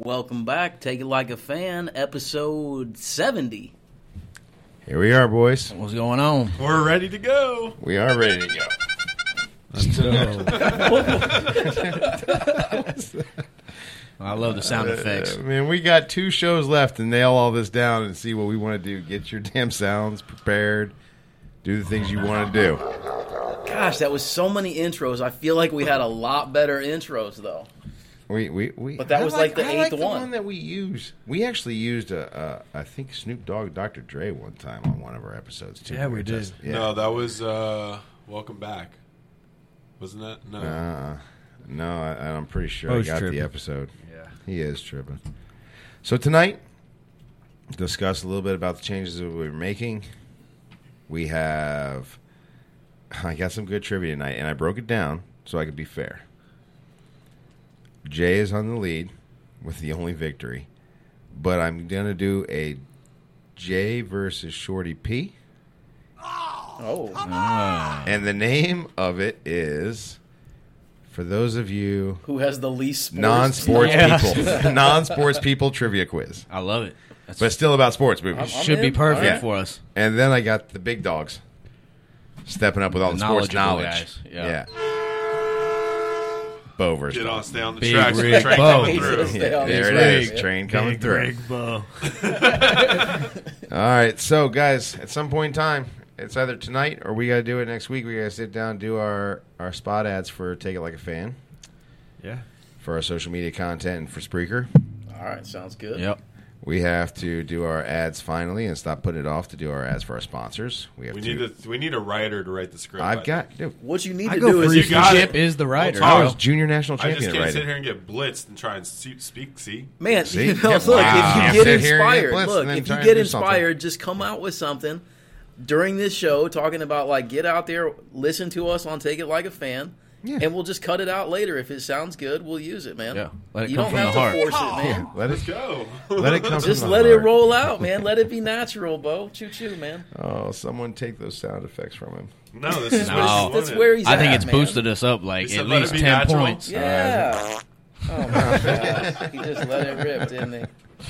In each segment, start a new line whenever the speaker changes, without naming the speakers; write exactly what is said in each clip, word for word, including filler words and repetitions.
Welcome back. Take it like a fan, episode seventy.
Here we are, boys.
What's going on?
We're ready to go.
We are ready to go.
I love the sound effects.
Uh, man, we got two shows left to nail all this down and see what we want to do. Get your damn sounds prepared. Do the things you want to do.
Gosh, that was so many intros. I feel like we had a lot better intros, though.
We, we, we,
but that
I
was like, like the
I
eighth
like the
one.
one that we used. We actually used, a, a, I think, Snoop Dogg, Doctor Dre one time on one of our episodes, too.
Yeah, we, we did.
Just, yeah.
No, that was uh, Welcome Back. Wasn't that? No.
Uh, no, I, I'm pretty sure
oh,
I got
tripping.
the episode.
Yeah.
He is tripping. So tonight, discuss a little bit about the changes that we're making. We have, I got some good trivia tonight, and I broke it down so I could be fair. Jay is on the lead with the only victory, but I'm going to do a Jay versus Shorty P.
Oh.
Uh, and the name of it is, for those of you
who has the least sports
non-sports
yeah.
people, non-sports people trivia quiz.
I love it. That's
but still about sports movies.
I'm, I'm
Should
in.
be perfect
yeah.
for us.
And then I got the big dogs stepping up with all the, the sports knowledge.
Guys. Yeah.
yeah. Bo versus
Get
Bo.
on, stay on the
Big
tracks.
Rig
The train
Bo.
coming through.
Yeah, there it
Big,
is. Train coming
Big
through.
Rig Bo.
All right. So, guys, at some point in time, it's either tonight or we got to do it next week. We got to sit down and do our, our spot ads for Take It Like a Fan.
Yeah.
For our social media content and for Spreaker.
All right, sounds good.
Yep.
We have to do our ads finally and stop putting it off to do our ads for our sponsors. We have
We
to.
need a we need a writer to write the script.
I've got. Dude,
What you need
I
to
go
do is
for
you
if
got
Chip
it.
is the writer.
Well,
I was junior national
I just
champion
can't
at
sit
writing.
here and get blitzed and try and see, speak. See,
Man,
See?
you know,
Yeah,
look,
wow.
if you get
Sit here and get
inspired,
blitzed
look,
and then
if
try
you
and
get
do something.
inspired, just come out with something during this show talking about, like, get out there, listen to us on Take It Like a Fan,
Yeah.
and we'll just cut it out later. If it sounds good, we'll use it, man.
Yeah, let it
you
come
don't
from
have
the heart.
to force it, man.
Let
let's
it
go.
let it come.
Just
from the
let it
heart.
roll out, man. Let it be natural, Bo. Choo choo, man.
Oh, someone take those sound effects from him.
No, this is
No.
what
That's,
you
that's
wanted.
where he's
I
at,
think it's
man.
boosted us up like
You said
at
let it
least
be
ten
natural?
points.
Yeah. Oh, my God. He just let it rip, didn't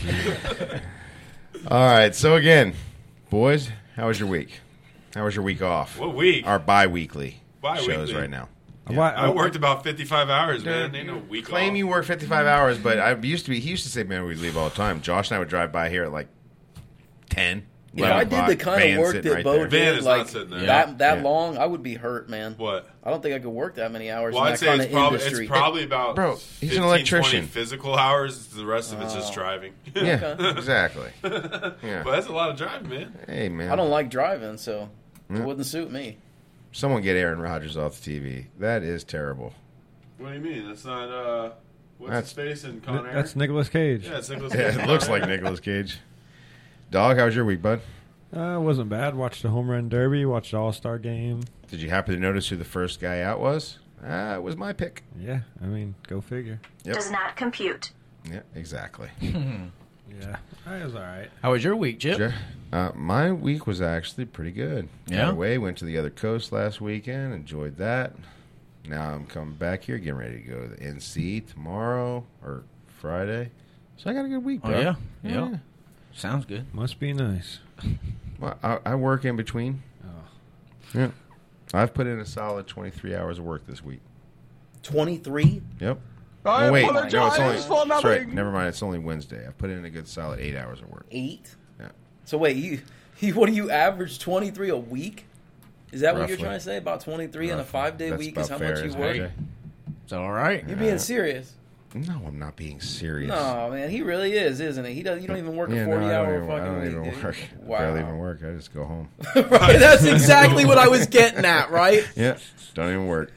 he?
All right. So again, boys, how was your week? How was your week off?
What week?
Our bi-weekly,
Bi-weekly.
shows right now.
Why-
I worked about fifty-five hours, man.
Dude,
Ain't no
you
week
claim
off.
you work fifty-five hours, but I used to be. He used to say, "Man, we'd leave all the time." Josh and I would drive by here at like ten.
If I did the kind of work that Bo
Van
did,
is not
like
sitting there.
that that
Yeah.
long, I would be hurt, man.
What?
I don't think I could work that many hours
Well,
in
I'd
that
say
kind
it's
of
probably,
industry.
it's probably about
Bro, he's an
fifteen,
electrician.
twenty physical hours. The rest of it's just
Oh.
driving.
Yeah,
Okay.
exactly.
But
Yeah.
that's a lot of driving, man.
Hey, man.
I don't like driving, so
Yeah.
it wouldn't suit me.
Someone get Aaron Rodgers off the T V. That is terrible.
What do you mean? That's not, uh, what's
That's-
his face in Con Air?
That's Nicolas Cage.
Yeah, it's Nicolas
Yeah,
Cage.
it looks like Nicolas Cage. Dog, how was your week, bud?
Uh, it wasn't bad. Watched the home run derby. Watched the All Star game.
Did you happen to notice who the first guy out was? Ah, it was my pick.
Yeah, I mean, go figure.
Yep.
Does not compute.
Yeah, exactly.
Yeah, it was all right.
How was your week, Chip?
Sure. Uh, my week was actually pretty good.
Yeah?
Got away, went to the other coast last weekend, enjoyed that. Now I'm coming back here, getting ready to go to the N C tomorrow or Friday. So I got a good week,
Oh,
bro.
yeah? Yeah. Sounds good.
Must be nice.
Well, I, I work in between.
Oh.
Yeah. I've put in a solid twenty-three hours of work this week.
twenty-three?
Yep.
I
oh, wait.
apologize
No, it's only,
for
that's right.
nothing.
Never mind. It's only Wednesday. I've put in a good solid eight hours of work.
Eight?
Yeah.
So wait, you, you what do you average twenty-three a week? Is that what
Roughly.
you're trying to say? About twenty-three in a
Roughly.
five-day
That's
week is how
about fair,
much you
isn't
work?
it, Jay?
It's all right.
You're being serious.
No, I'm not being serious.
No, man, he really is, isn't he? He does. You don't even work
Yeah,
a
no, I don't
forty-hour
even,
fucking
I don't
week.
even
do you?
work.
Wow.
Barely even work. I just go home.
Right, that's exactly what I was getting at, right?
Yeah, don't even work.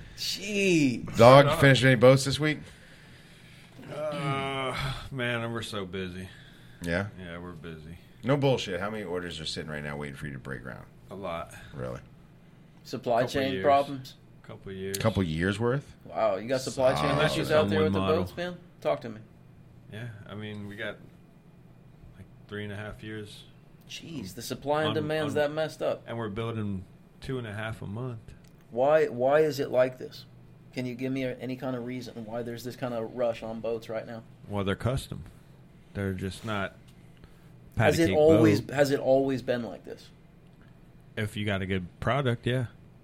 Gee.
Dog, you finished any boats this week?
Uh, man, we're so busy.
Yeah?
Yeah, we're busy.
No bullshit. How many orders are sitting right now waiting for you to break ground?
A lot.
Really?
Supply
Couple
chain
years.
problems?
A couple of years.
A couple years worth?
Wow, you got supply chain
Solid.
issues out there with the
One model.
boats, man? Talk to me.
Yeah, I mean, we got like three and a half years,
Jeez, the supply and
Un-
demand's
un-
that messed up.
and we're building two and a half a month.
Why Why is it like this? Can you give me a, any kind of reason why there's this kind of rush on boats right now?
Well, they're custom. They're just not.
Has
patty
it
cake
always
bow.
has it always been like this?
If you got a good product, yeah,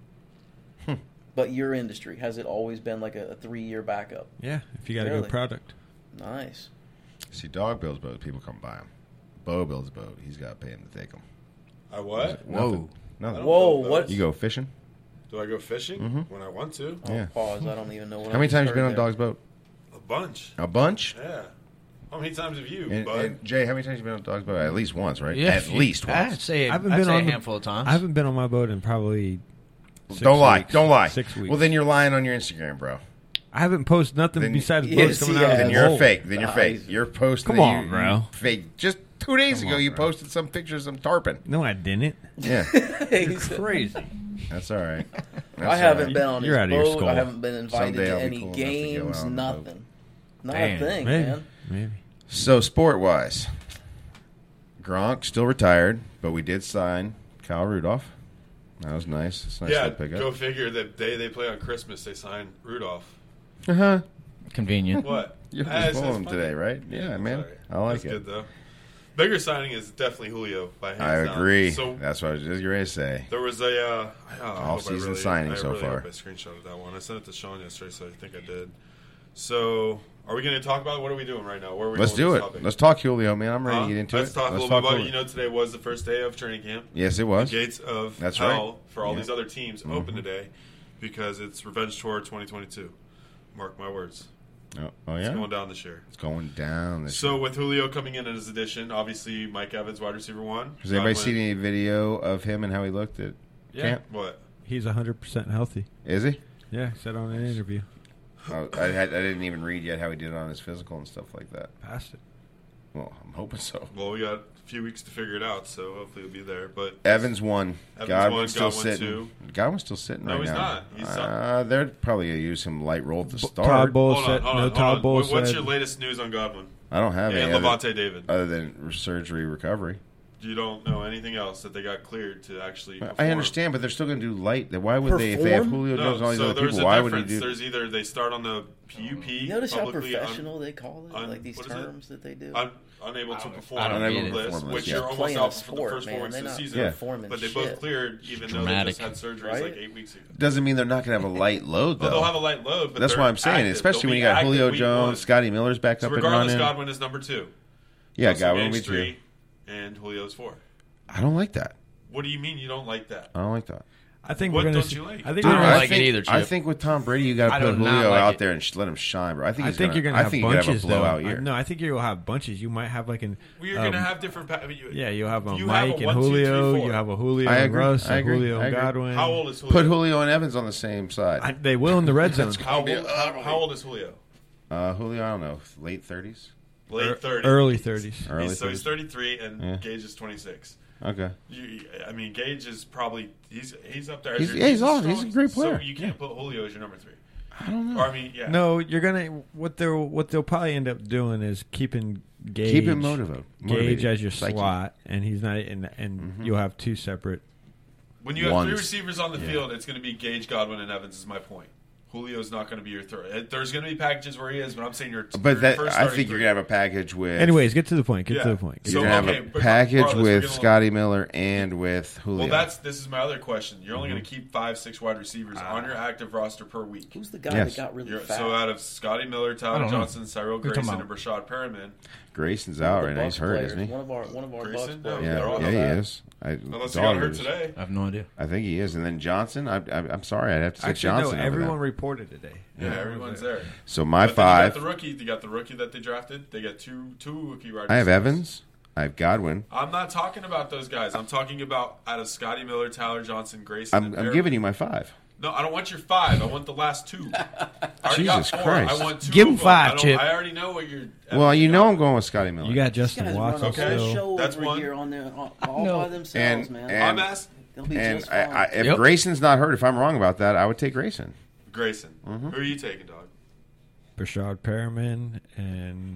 But your industry, has it always been like a, a three year backup?
yeah. If you got a
Really?
good product,
Nice.
See, Dog builds boats. People come buy them. Bo builds a boat. He's got to pay him to take them.
I what?
Nothing.
I
Nothing.
don't
Whoa,
build
what?
boats.
You go fishing?
Do I go fishing
Mhm.
when I want to?
Oh,
Yeah.
Pause. I don't even know what.
How
I
many
just
times you been
heard
on
there.
Dog's boat?
A bunch.
A bunch?
Yeah. How many times have you,
And,
bud?
and Jay, how many times you been on Dog's boat? At least once, right?
Yeah,
At least
I'd
once.
say,
I haven't
I'd
been
say
on
a
the-
handful of times.
I haven't been on my boat in probably. Six
Don't lie.
weeks.
Don't lie.
Six weeks.
Well, then you're lying on your Instagram, bro.
I haven't posted nothing
Then-
besides
Yes,
boats coming
he
out of
has.
the
Then you're a
hole.
fake. Then you're
Nah,
fake.
he's-
You're posting.
Come
that
on,
you-
bro.
you Fake. Just two days
Come
ago,
on,
you
bro.
posted some pictures of tarpon.
No, I didn't.
Yeah,
He's-
Crazy.
that's all right. That's
I haven't
all right.
been on
You're
his
out of your
boat.
skull.
I haven't been invited
Someday
to
I'll be
any
cool enough to go
games.
out on the boat.
Nothing. Not
Damn.
a thing,
Maybe.
man.
Maybe.
So, sport wise, Gronk still retired, but we did sign Kyle Rudolph. That was nice. It's nice
yeah,
to pick
go
up.
figure. The day they play on Christmas, they sign Rudolph.
Uh huh.
Convenient.
What?
You
Ah, it's-
were
it's
him
funny.
today, right? Yeah, man.
Sorry.
I like
That's
it.
good though. Bigger signing is definitely Julio by hands
I
down.
agree.
So
That's what I was just going to say.
there was a uh, I- I hope I
Off-season
really,
signing
I
so
really
far.
hope I screenshotted that one. I sent it to Sean yesterday, so I think I did. So, are we going to talk about it? What are we doing right now? Where are we
Let's
going
do
with
it.
this topic?
Let's talk Julio, man. I'm ready
Huh?
to get into
Let's
it.
talk a
Let's
little bit about it.
Julio.
You know, today was the first day of training camp.
Yes, it was.
The gates of
That's
hell
right.
for all
Yeah.
these other teams
Mhm.
open today because it's Revenge Tour twenty twenty-two. Mark my words.
Oh, oh
It's
yeah?
going down this year.
It's going down this
So with Julio coming in as addition, obviously Mike Evans, wide receiver one.
Has anybody
Godwin-
seen any video of him and how he looked at
Yeah.
camp?
What?
He's one hundred percent healthy.
Is he?
Yeah, he said on an interview.
Oh, I, had, I didn't even read yet how he did on his physical and stuff like that.
Passed it.
Well, I'm hoping so.
Well, we got a few weeks to figure it out, so hopefully he'll be there. But
Evans won.
Evans
Godwin's
won,
still
Godwin
sitting.
two.
Godwin's still sitting
No,
right
he's
now.
not. He's
uh, they're probably going to use him light roll to
Todd
start.
Bowles
hold on,
said.
hold
no,
on, hold
Todd
on.
Bowles
What- What's
said.
your latest news on Godwin?
I don't have
And
any other,
Levante David.
other than surgery recovery.
You don't know anything else that they got cleared to actually perform.
I understand, but they're still going to do light. Why would they, if they have
Perform?
Julio
No,
Jones and all these
so
other
there's
people,
a
why would he
difference.
do?
There's either they start on the P U P.
You notice how
publicly un-
professional they call it?
un-
Like these
what is it?
terms that they do?
un- unable to perform
I don't
on
get
the
it.
list,
Performance,
which
yeah.
you're almost
Playing a
out for the
sport,
first
man.
four weeks
They're
of the
not
season.
Yeah.
performing
But they
shit.
both cleared, even though they
dramatic.
just had surgeries
Right?
like eight weeks ago.
Doesn't mean they're not going to have a light load,
Well,
though.
they'll have a light load, but
That's
they're
why I'm saying,
active.
especially
They'll
when
be
you got
active
Julio
week
Jones,
one.
Scotty Miller's back
So
up and
regardless,
running.
Godwin is number two.
Yeah,
Russell
Godwin will
Gage
be two.
three, and Julio's four.
I don't like that.
What do you mean you don't like that?
I don't like that.
I think
What
we're going
don't
to.
you like?
I think
I
we're
don't
gonna,
like it
think,
either, Chip.
I think with Tom Brady, you got
I
to put
do not
Julio
like
out
it.
there and sh- let him shine, bro. I think
I
he's
think
gonna,
you're going to
I
have
think you're gonna
bunches
have a blowout
though.
year.
I, no, I think you'll have bunches. You might have like an.
We're
um,
going to have different. Pa- you,
Yeah, you'll have a
you have
Mike
a
and
one, two, three,
Julio.
four.
You have a Julio
I
and
agree.
Russ,
I
a
agree.
Julio
I
and
agree.
Godwin.
How old is Julio?
Put Julio and Evans on the same side.
I, they will in the red zone.
How old,
be
how,
ugly.
how old is Julio?
Uh, Julio, I don't know, late thirties.
Late thirties.
Early thirties.
Early
He's, so he's
thirties.
thirty-three, and
Yeah.
Gage is twenty-six.
Okay.
You, I mean, Gage is probably he's he's up there.
He's- yeah, he's awesome. He's a
strong-
great player.
So you can't put Julio as your number three.
I don't know.
Or I mean, yeah.
No, you're gonna. What they'll what they'll probably end up doing is keeping Gage,
Keep him motivated.
Gage as your
Psyche.
slot, and he's not. And, and
Mhm.
you'll have two separate.
When you have
Ones.
three receivers on the
Yeah.
field, it's going to be Gage, Godwin, and Evans. Is my point. Julio's not going to be your third. There's going to be packages where he is, but I'm saying your.
But
your
that
first
I
starting
think you're
three.
gonna have a package with.
Anyways, get to the point. Get
Yeah.
to the point.
you're
So,
gonna have
okay,
a
but
package
regardless, we're
with
gonna-
Scotty Miller and with Julio.
Well, that's this is my other question. You're only
Mm-hmm.
going to keep five, six wide receivers
Ah.
on your active roster per week.
Who's the guy
Yes.
that got really
You're,
fat?
so out of Scotty Miller,
I
Tyler
don't know.
Johnson, Cyril
Who you talking
Grayson, and
about?
Rashad Perriman.
Grayson's
One of
out
the
right now. He's
Bucs
hurt,
players.
isn't he?
One of our one of our
Grayson?
Bucs
No,
players.
Yeah,
they're all
yeah,
fat.
he is. I,
Unless he
dog
got hurt
is.
today.
I have no idea.
I think he is. And then Johnson, I, I, I'm sorry, I'd have to say
Actually,
Johnson.
no.
over
Everyone
that.
reported today.
Yeah, everyone's there.
So my
But then
five,
You got the rookie. You got the rookie that they drafted. They got two two rookie wide
I have
receivers.
Evans, I have Godwin.
I'm not talking about those guys. I'm talking about out of Scotty Miller, Tyler Johnson, Grayson.
I'm,
and
I'm
Perriman.
giving you my five.
No, I don't want your five. I want the last two. I already
Jesus
got four.
Christ.
I want two.
Give him
of them.
five,
I don't-
Chip.
I already know what you're.
Well, you know I'm going with Scotty Miller.
You got
These
Justin
guys run
Watson
a
Okay.
whole
still.
show
That's
over
one.
here on their all, all
No.
by themselves,
And-
man.
and-
I'm asked
They'll be
and
just
I,
fine.
I, if
Yep.
Grayson's not hurt, if I'm wrong about that, I would take Grayson.
Grayson.
Mm-hmm.
Who are you taking, dog?
Brashad Perriman and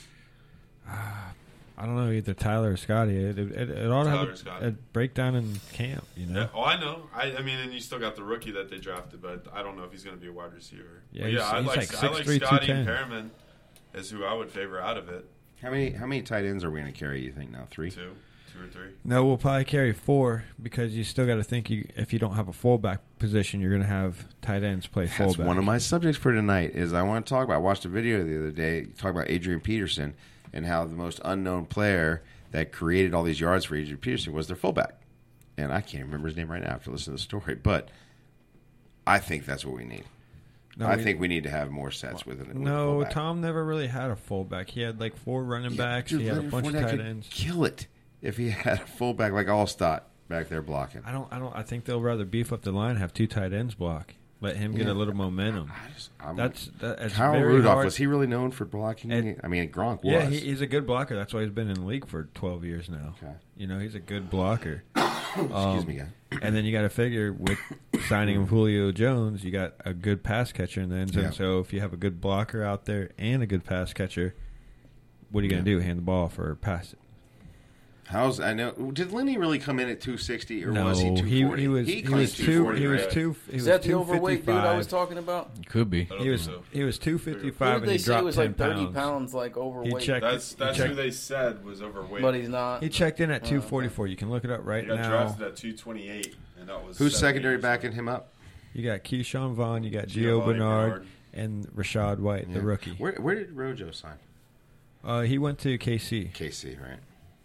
uh, I don't know, either Tyler or Scotty. It, it, it, it ought to
Tyler
have
or
a,
Scotty.
a breakdown in camp. You know.
Yeah. Oh, I know. I, I mean, and you still got the rookie that they drafted, but I don't know if he's going to be a wide receiver.
Yeah,
But
he's-
yeah, I
he's
like,
like
I like
six three,
Scotty and
two ten.
Perriman is who I would favor out of it.
How many how many tight ends are we going to carry, you think, now? Three?
Two. Two or three.
No, we'll probably carry four because you still got to think you if you don't have a fullback position, you're going to have tight ends play
That's
fullback.
one of my subjects for tonight is I want to talk about, I watched a video the other day, talk about Adrian Peterson and how the most unknown player that created all these yards for Adrian Peterson was their fullback. And I can't remember his name right now after listening to the story, but I think that's what we need.
No,
I
we-
think we need to have more sets with it.
No, Tom never really had a fullback. He had like four running backs. He had a bunch of tight ends.
Kill it if he had a fullback like Allstott back there blocking.
I don't. I don't. I think they'll rather beef up the line, have two tight ends block, let him get
Yeah.
a little momentum.
I just, I'm,
That's that, that's
Kyle
very
Rudolph,
hard.
was he really known for blocking?
And-
I mean, Gronk was.
Yeah, he, he's a good blocker. That's why he's been in the league for twelve years now.
Okay.
You know, he's a good blocker.
Excuse
Um,
me, guy.
And then you got to figure with signing of Julio Jones, you got a good pass catcher in the end zone.
Yeah.
So if you have a good blocker out there and a good pass catcher, what are you going to
Yeah.
do? Hand the ball off or pass it?
How's I know? Did Lenny really come in at two sixty or
no,
was he two forty?
he, was he,
claimed
was two
two forty,
he was
right?
two he
Is
was
that the
two
overweight dude I was
fifty-five.
talking about?
Could be.
I don't
He was
think so.
he was two
Who
fifty-five
did
and
they
he
say
dropped
was
ten
like thirty
pounds.
pounds like
He
overweight?
checked.
That's
he
that's
checked,
who they said was overweight.
But he's not.
He checked in at
Oh,
two forty-four. You can look it up right
He got
now.
drafted at two twenty-eight, and that was
Who's
seven
secondary
years
backing
ago.
him up?
You got Keyshawn Vaughn. You got Gio
Giovanni
Bernard,
Bernard.
and Rashad White, the
Yeah.
rookie.
Where where did Rojo sign?
Uh, he went to K C.
K C, right?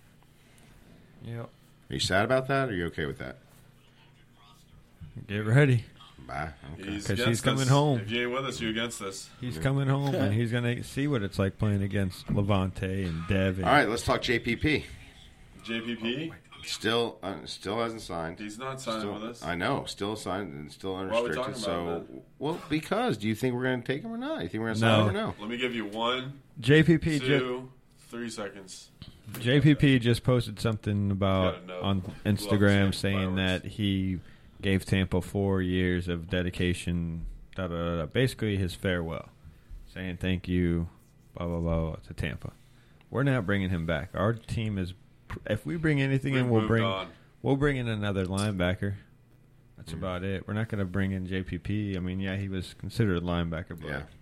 Yep.
Are you sad about that, or are you okay with that?
Get ready.
Bye. Okay.
He's
'Cause he's
against
coming
us.
home.
If you ain't with us, you against us.
He's coming home, and he's going to see what it's like playing against Levante and Dev. And
All right, let's talk J P P.
J P P,
Still, uh, still hasn't signed.
he's not signing
Still,
with us.
I know, still signed and still
are we
unrestricted.
talking
So,
about
well, because do you think we're going to take him or not? You think we're going to sign
No.
him or no?
Let me give you one,
J P P, ju-
two, three seconds.
J P P just posted something about
Gotta know.
on
Love
Instagram
seeing
saying
fireworks.
that he gave Tampa four years of dedication, da, da, da, da, basically his farewell, saying thank you, blah, blah, blah, to Tampa. We're not bringing him back. Our team is, if we bring anything
We've
in, we'll
moved
bring
on.
we'll bring in another linebacker. That's
Mm.
about it. We're not going to bring in J P P. I mean, yeah, he was considered a linebacker, but
Yeah.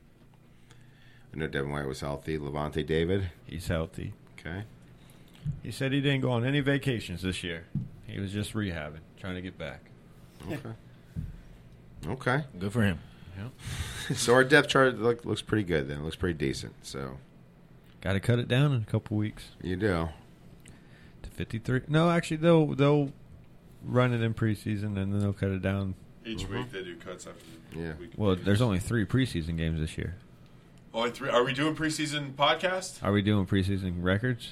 I know Devin White was healthy. Levante David.
he's healthy.
Okay.
He said he didn't go on any vacations this year. He was just rehabbing, trying to get back.
Okay. Okay.
Good for him.
So our depth chart look, looks pretty good then. It looks pretty decent. So
Got to cut it down in a couple weeks
you do.
to fifty-three. No, actually, they'll they'll run it in preseason and then they'll cut it down.
Each
Mm-hmm.
week they do cuts after the
Yeah.
week.
Well, there's only three preseason games this year.
only three. Are we doing preseason podcast?
Are we doing preseason records?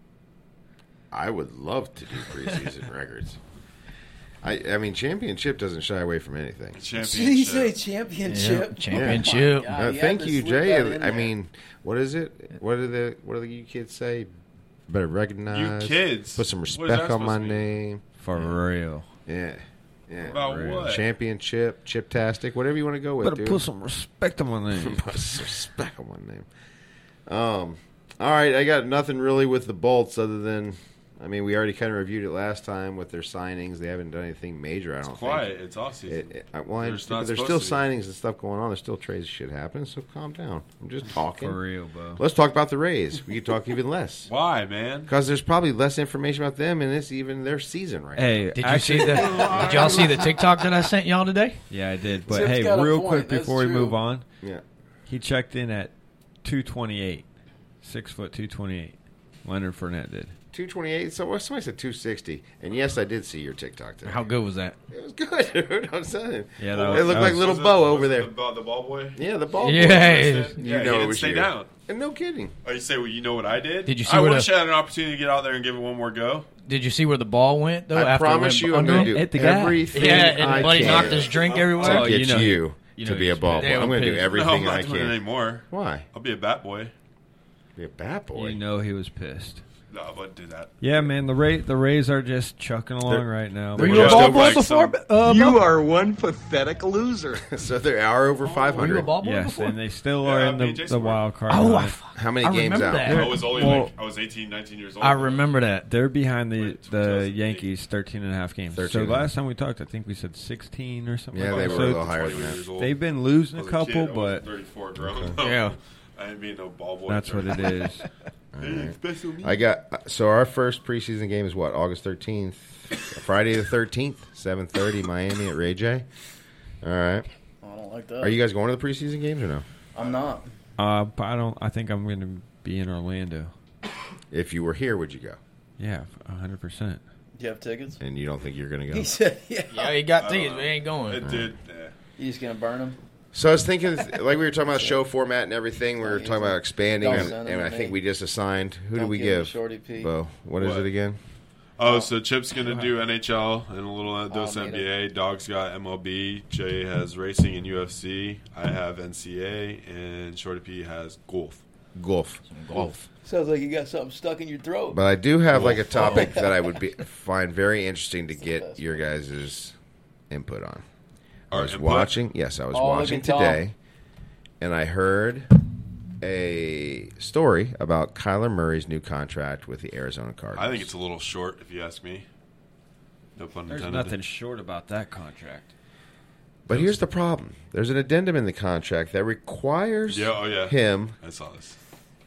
I would love to do preseason records. I I mean, championship doesn't shy away from anything.
Did he say
Championship.
championship?
Yeah, championship.
Oh my God,
Uh,
he had
thank
to
you,
slip
Jay.
that in
I
there.
mean, what is it? What are the what do the you kids say? Better recognize.
You kids.
Put some
What is that
respect on my
supposed to mean?
name.
For real.
Yeah. Yeah.
About
Real.
what?
Championship, chiptastic, whatever you want to go with,
Better
dude.
put some respect on my name.
Put some respect on my name. Um. All right, I got nothing really with the Bolts other than, I mean, we already kind of reviewed it last time with their signings. They haven't done anything major, I don't
It's
think.
quiet. It's off season.
It, it, I- well, I
There's
understand,
not
but there's still
supposed to be.
signings and stuff going on. There's still trades shit happening, so calm down. I'm just talking.
For real, bro.
Let's talk about the Rays. We could talk even less.
Why, man?
Because there's probably less information about them, and it's even their season right
Hey,
Did you
actually,
see the? Did y'all see the TikTok that I sent y'all today?
Yeah, I did. But
Chip's
hey,
got a
real
point.
quick
That's
before we
true.
move on,
now. Yeah.
he checked in at two twenty-eight, six foot two twenty-eight. Leonard Fournette did.
two twenty-eight. So well, somebody said two sixty. And yes, I did see your TikTok today.
How good was that?
It was good, dude. I'm saying.
Yeah, that
It
was,
looked
that
like
was-
little
Was it-
Bo
was
over
it
there.
The, ball- the ball boy?
Yeah, the ball.
Yeah.
boy.
Hey.
You
You
yeah,
know
he
it
didn't
was
stay
you.
down.
And no kidding.
Oh, you say, well, you know what I did?
Did you see
I
what
wish
a-
I had an opportunity to get out there and give it one more go.
Did you see where the ball went though?
I
after it
promise
went
you, I'm
under
going to
him?
do
Hit the guy.
everything
Yeah, and
I
Buddy
can
knocked his drink everywhere.
to
Oh,
get
you know-
you,
you
to
know
be a
he's
ball boy.
pissed.
I'm going to do
Yeah,
No,
everything
I'm not
I
doing it
can.
anymore.
Why?
I'll be a bat boy.
Be a bat boy.
You know he was pissed.
No, I wouldn't do that.
Yeah, man, the Ray, the Rays are just chucking along
They're-
right now.
they're
Were
Yeah.
you a
Still
ball boy
like
before?
some-
Uh,
You
Bo?
are one pathetic loser.
So they're hour over five
Were you a
hundred.
ball boy
Yes,
before?
and they still
Yeah,
are in
B
the,
J
the
Smart.
wild card.
Oh, I,
hunt.
fuck-
How many
I
games
remember
out?
that.
I was only
Well-
like, I was eighteen, nineteen years old.
I remember that.
They're behind the,
Wait,
the
two thousand eight.
Yankees thirteen and a half games.
thirteen
So
and a half.
last time we talked, I think we said sixteen or something
Yeah,
like
they
that.
were a
So
little higher than
twenty-one
that.
years old.
they've been losing
I
a
was
couple,
kid. I was
but
thirty-four grown.
Yeah.
I ain't being no ball boy.
That's what it is.
I got so our first preseason game is what, August thirteenth, Friday the thirteenth, seven thirty, Miami at Ray J. All right.
I don't like that.
Are you guys going to the preseason games or no?
I'm not.
Uh, but I don't. I think I'm going to be in Orlando.
If you were here, would you go?
Yeah, a hundred percent.
Do you have tickets?
And you don't think you're going to go?
He said, "Yeah."
Yeah, he got tickets, but he ain't going.
It did. Yeah.
You just gonna burn them?
So I was thinking, like we were talking about show format and everything. We were talking about expanding,
Don't
and,
send
and
them
I
to
think
me.
we just assigned. Who
Don't
do we
give 'em to
give?
Shorty P.
Bo, what is
What?
it again?
Oh, so Chip's gonna do N H L and a little Dos
I'll
N
need
B A. Dog's got M L B. Jay has racing and U F C. I have N C A A, and Shorty P has golf.
Golf.
Golf.
Sounds like you got something stuck in your throat.
But I do have like a topic that I would be, find very interesting to get your guys' input on. I
Our
was
input?
watching. Yes, I was
Oh, look
watching
at Tom.
today, and I heard a story about Kyler Murray's new contract with the Arizona Cardinals.
I think it's a little short, if you ask me. No pun
There's
intended.
nothing short about that contract.
But here's the problem: there's an addendum in the contract that requires
Yeah, oh yeah.
him
I saw this.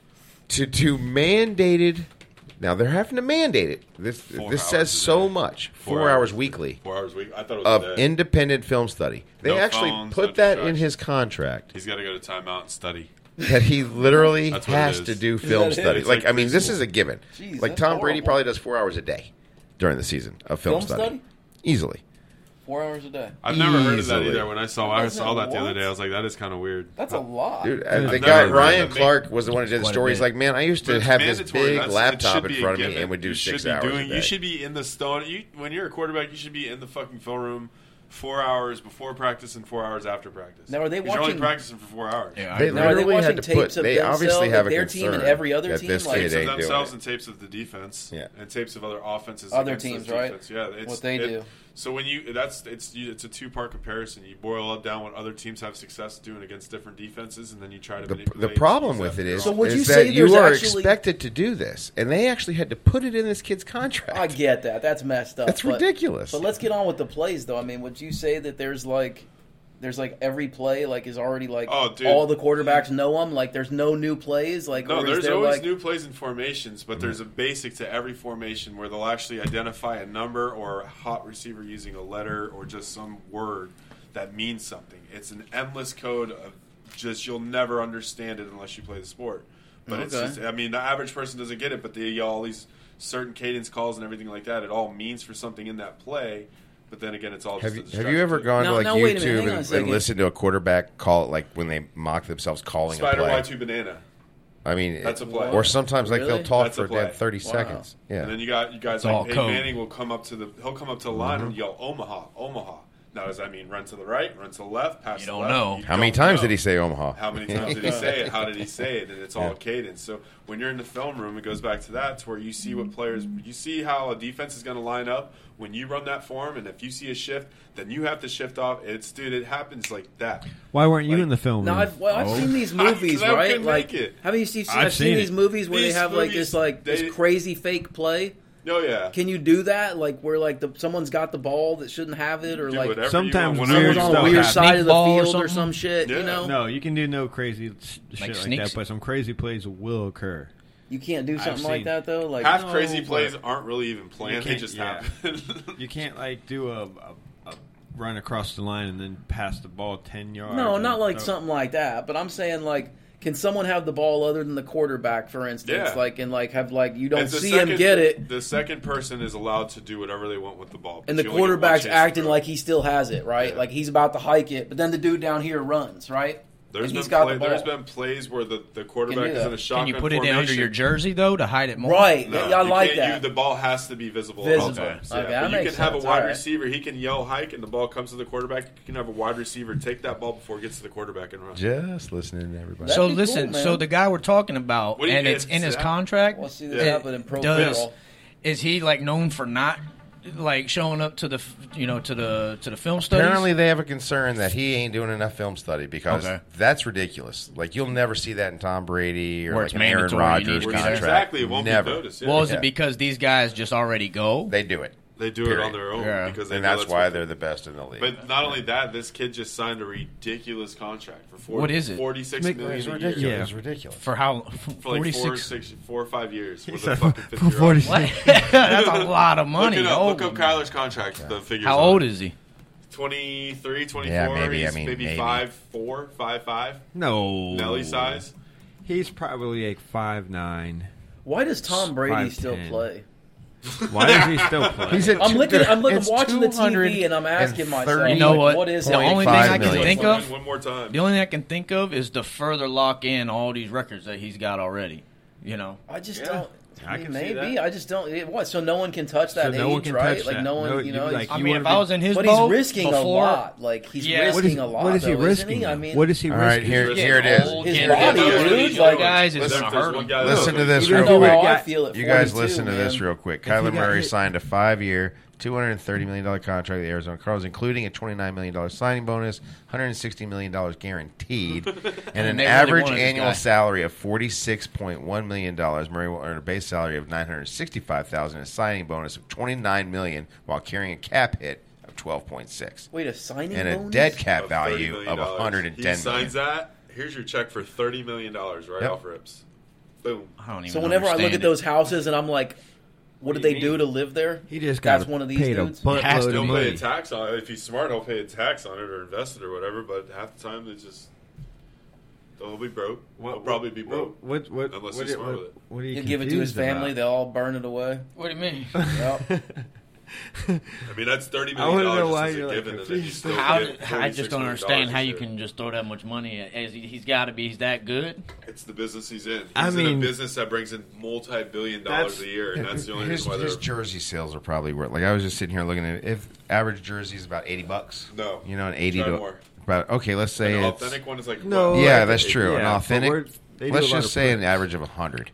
to do mandated. Now they're having to mandate it. This
Four
this
hours
says
a
so
day.
much.
Four
Four, hours
hours.
weekly
Four hours a week. I thought it was
of
a day.
independent film study. They
No
actually
phones,
put
no
that in
distractions.
his contract
He's got to go to timeout and study.
that he literally
That's what it
has
is.
to do
Is
film
that it?
study.
It's
Like,
like
I mean, this
preschool.
is a given.
Jeez,
like
that's
Tom Brady
horrible.
probably does four hours a day during the season of film,
Film study?
easily.
Four hours a day.
I've never heard of that
Easily.
either. When I saw I
That's
saw that the
what?
other day, I was like, that is kind of weird.
That's a lot.
Dude, uh,
I've
the
never
guy
heard
Ryan
of that.
Clark was the one who did the
Quite a
story. He's
bit.
like, man, I used
But
to
it's
have this
mandatory.
big
That's- it
laptop
should
in
be a
front of me
given.
and would do
You
six
should be
hours
doing-
a day.
You should be in the stone. You, when you're a quarterback, you should be in the fucking film room four hours before practice and four hours after practice.
Now, are they
'Cause You're only
watching-
practicing for four hours.
Yeah, I
They
agree.
Now, are they
literally
watching
had to put.
tapes of
They
themselves,
obviously have a
like their
concern
team and every other
that
team?
this
Like-
kid
Tapes of
ain't doing
themselves
it.
and tapes of the defense,
Yeah.
and tapes of other offenses,
Other
against
teams,
those
right?
defense. Yeah, it's,
What they
it-
do.
So when you that's it's you, it's a two part comparison. You boil it down what other teams have success doing against different defenses, and then you try to
The,
manipulate.
the problem
use
with
that
it
for
is,
your
So would
is
you
that
say
you
there's
are
actually-
expected to do this, and they actually had to put it in this kid's contract.
I get that. That's messed up.
That's
but-
ridiculous.
But let's get on with the plays, though. I mean, would you say that there's like, there's like every play like is already like
Oh, dude.
all the quarterbacks know them? Like there's no new plays. Like
No,
or is
there's
there,
always
like,
new plays and formations, but there's a basic to every formation where they'll actually identify a number or a hot receiver using a letter or just some word that means something. It's an endless code of just you'll never understand it unless you play the sport. But it's
Okay.
just, I mean, the average person doesn't get it, but they yell all these certain cadence calls and everything like that. It all means for something in that play. But then again, it's all
Have
just
you,
a
have
distraction
you ever
too.
gone
Now-
to like
now wait a minute,
YouTube
hang on a
and, and
second.
listened to a quarterback call it like when they mock themselves calling
Spider
a play?
Y two banana?
I mean,
That's a play.
Or sometimes like
Really?
they'll talk
That's a
for
play.
damn thirty
Wow.
seconds. Yeah.
And then you got you guys
It's all
like Peyton
code.
Manning will come up to the he'll come up to the line and yell Omaha, Omaha. Now does that mean run to the right, run to the left, pass
You
to the
don't
left?
know.
You
How many
don't
times
know.
did he say Omaha?
How many times did he say it? How did he say it? And it's all
Yeah.
cadence. So when you're in the film room, it goes back to that, to where you see what players, you see how a defense is going to line up when you run that form, and if you see a shift, then you have to shift off. It's dude, it happens like that.
Why weren't you
Like-
in the film
No,
room?
I've, well, I've
Oh.
seen these
'Cause
movies,
I
right?
couldn't
Like,
make it.
haven't you seen? I've,
I've
seen,
seen
these
it.
movies where
These
they have like
movies,
this like
they-
this crazy fake play.
Oh yeah.
Can you do that? Like where like the someone's got the ball that shouldn't have it, or
Do
like
whatever
sometimes
you want,
weird
whenever
someone's
you
on a
stuff
want.
weird
happens.
side of the
Sneak ball or
field or
something?
some shit.
Yeah.
You know,
No, you can do no crazy sh- shit
Like
like
sneaks?
that, but some crazy plays will occur.
you can't do something like
seen-
that though. Like
Half
No,
crazy
but-
plays aren't really even planned;
You
they
can't-
just
yeah.
happen.
You can't like do a, a, a run across the line and then pass the ball ten yards.
no,
or-
not like
no.
something like that. But I'm saying like. Can someone have the ball other than the quarterback, for instance?
Yeah.
Like and like have like you don't
It's the
see
second-
him get it,
The second person is allowed to do whatever they want with the ball, but
and the
you only get one
quarterback's
chance to
acting
throw.
like he still has it, right?
Yeah.
Like he's about to hike it, but then the dude down here runs, right?
There's
and
been
he's got
play,
the ball.
there's been plays where the, the quarterback
Can do
is in
that.
a shotgun
Can you put it
formation.
under your jersey though to hide it more?
Right.
No,
I
you
like
can't-
that.
You, the ball has to be visible,
Visible.
at all times.
Okay,
Yeah.
that
But you
makes
can have
sense.
a wide
All right.
receiver. He can yell hike, and the ball comes to the quarterback. You can have a wide receiver take that ball before it gets to the quarterback and run.
Just listening to everybody.
So
That'd be
listen,
cool,
so
man.
the guy we're talking about,
What do you
and
get
it's in his
to that?
contract.
Let's see this
Yeah.
happen in pro
does
football.
is he like known for not like showing up to the f- you know to the to the film studies?
Apparently, they have a concern that he ain't doing enough film study because
Okay.
that's ridiculous. Like you'll never see that in Tom Brady or
Where
like
it's
an Aaron
mandatory, you need
Rodgers
to be
Where
there.
contract.
exactly, it won't
never.
be noticed. Yeah.
Well, is
Yeah.
it because these guys just already go?
They do it.
They do
Period.
it on their own
Yeah.
because they
And
know
that's why
what
they're the best in the league.
But not only that, this kid just signed a ridiculous contract for forty,
What is it?
forty-six
Make-
million
it's
a
ridiculous.
year.
Yeah.
It's ridiculous.
For how?
For like
forty-six.
four, six, four or five years.
He
With
said
a
for,
fucking
for
fifty-year-old.
forty-six.
What? That's a lot of money.
Look it up.
Oh,
Look up Kyler's contract. The figures.
how
on
old
it.
is he?
twenty-three, twenty-four.
Yeah, maybe,
He's
I mean,
maybe,
maybe.
five four, five five.
No.
Nelly size.
He's probably like five nine.
Why does Tom Brady
five
still
ten.
play?
Why does he still play?
He's at
I'm
two-
looking. I'm looking,
it's
watching the T V, and I'm asking myself,
You know
like,
what?
what is
The
it?
only thing I can
million.
think
One-
of,
One more time.
the only thing I can think of is to further lock in all these records that he's got already. You know,
I just
Yeah.
don't.
I
I mean,
can see
maybe
that.
I just don't. It, what? So no one can touch that
So no
age,
one can
right?
touch
like
that.
no one,
No,
you
you
know.
like-
he's-
I
you
mean,
wanna
if I
be-
was in his
but
boat
he's risking
before,
a lot. Like he's
Yeah.
risking
What
is-
a lot.
what is he
though,
risking?
Isn't he? I
though?
mean,
what is he
All right,
risking?
here,
Getting
here it is.
old,
His
getting
body,
older.
dude,
These
like-
guys is
There's-
gonna
there's
hurt
one
him.
guy that-
Listen to this
you
real
know
quick.
how I
got-
feel at
You guys
forty-two,
listen to this
man.
real quick.
If he
Kyler
got
Murray
hit-
signed a five-year, two hundred thirty million dollars contract with the Arizona Cardinals, including a twenty-nine million dollars signing bonus, one hundred sixty million dollars guaranteed, and an
And they really
average
wanted this
annual
guy.
salary of forty-six point one million dollars. Murray will earn a base salary of nine hundred sixty-five thousand dollars, and a signing bonus of twenty-nine million dollars while carrying a cap hit of twelve point six,
Wait, a signing
and a
bonus?
dead cap
Of thirty
value
million
of
dollars.
one hundred ten
He
million
signs that. Here's your check for thirty million dollars right
Yep.
off rips. Boom.
I don't even
So whenever I look
understand
at
it.
those houses and I'm like, what did
do you
they do
mean?
to live there?
He just got
That's one of these
paid
dudes?
a
He has
buttload
to.
of
He'll pay
money.
a tax on it. If he's smart, he'll pay a tax on it or invest it or whatever. But half the time, they just he'll be broke. He'll probably be broke.
What? What?
Unless
what,
he's
what,
smart
what,
with it.
what are you
You give it to his
confused
family,
about?
they'll all burn it away.
What do you mean?
Yep.
I mean, that's thirty
I
million
wanna know
dollars
why
just as a
you're, like,
given, and then you
confused.
still
How
get
did, I just don't
forty-six million
understand how you
this year.
can just throw that much money. At, as he, he's got to be. He's that good.
It's the business he's in. He's
I
in
mean-
a business that brings in multi-billion dollars
That's-
a year, and that's the only
his,
reason why
his
they're
jersey sales are probably worth. Like I was just sitting here looking at it. If average jersey is about eighty bucks,
no.
you know, an eighty
Try
to
more.
about okay. Let's say
An
it's
authentic one is like
No,
what?
yeah,
like,
that's true.
yeah,
An
but
authentic.
we're- they do
Let's
a lot
just
of
say an
prints.
average of a hundred,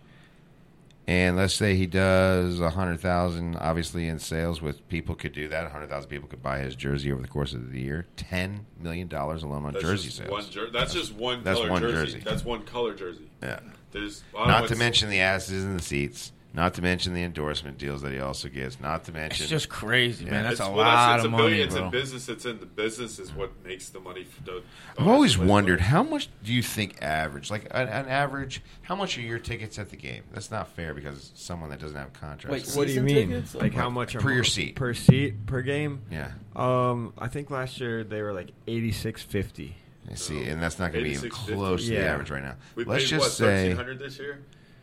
and let's say he does a hundred thousand, obviously in sales. With people could do that. A hundred thousand people could buy his jersey over the course of the year. Ten million dollars alone on
That's
jersey
just
sales.
One jer- that's just one
that's
color
one
jersey.
jersey.
That's one color jersey.
Yeah.
There's I don't know
Not to
what's-
mention the asses and the seats. Not to mention the endorsement deals that he also gets. Not to mention
It's just crazy, man. That's
It's,
a
well,
lot
it's
of
a
money,
billion. It's
bro.
a business. It's in the business is what makes the money. f- The,
I've always
the
wondered
money.
how much do you think average, like an, an average, how much are your tickets at the game? That's not fair because someone that doesn't have contracts.
Wait,
What do you
Season
mean?
tickets?
Like how much are
Per your
more-
seat.
Per seat per game?
yeah,
Um, I think last year they were like eighty six fifty.
I see, and that's not going to be even
eighty-six fifty.
close to the
Yeah.
average right now.
We
Let's
paid
just
what
say,
thirteen hundred this year.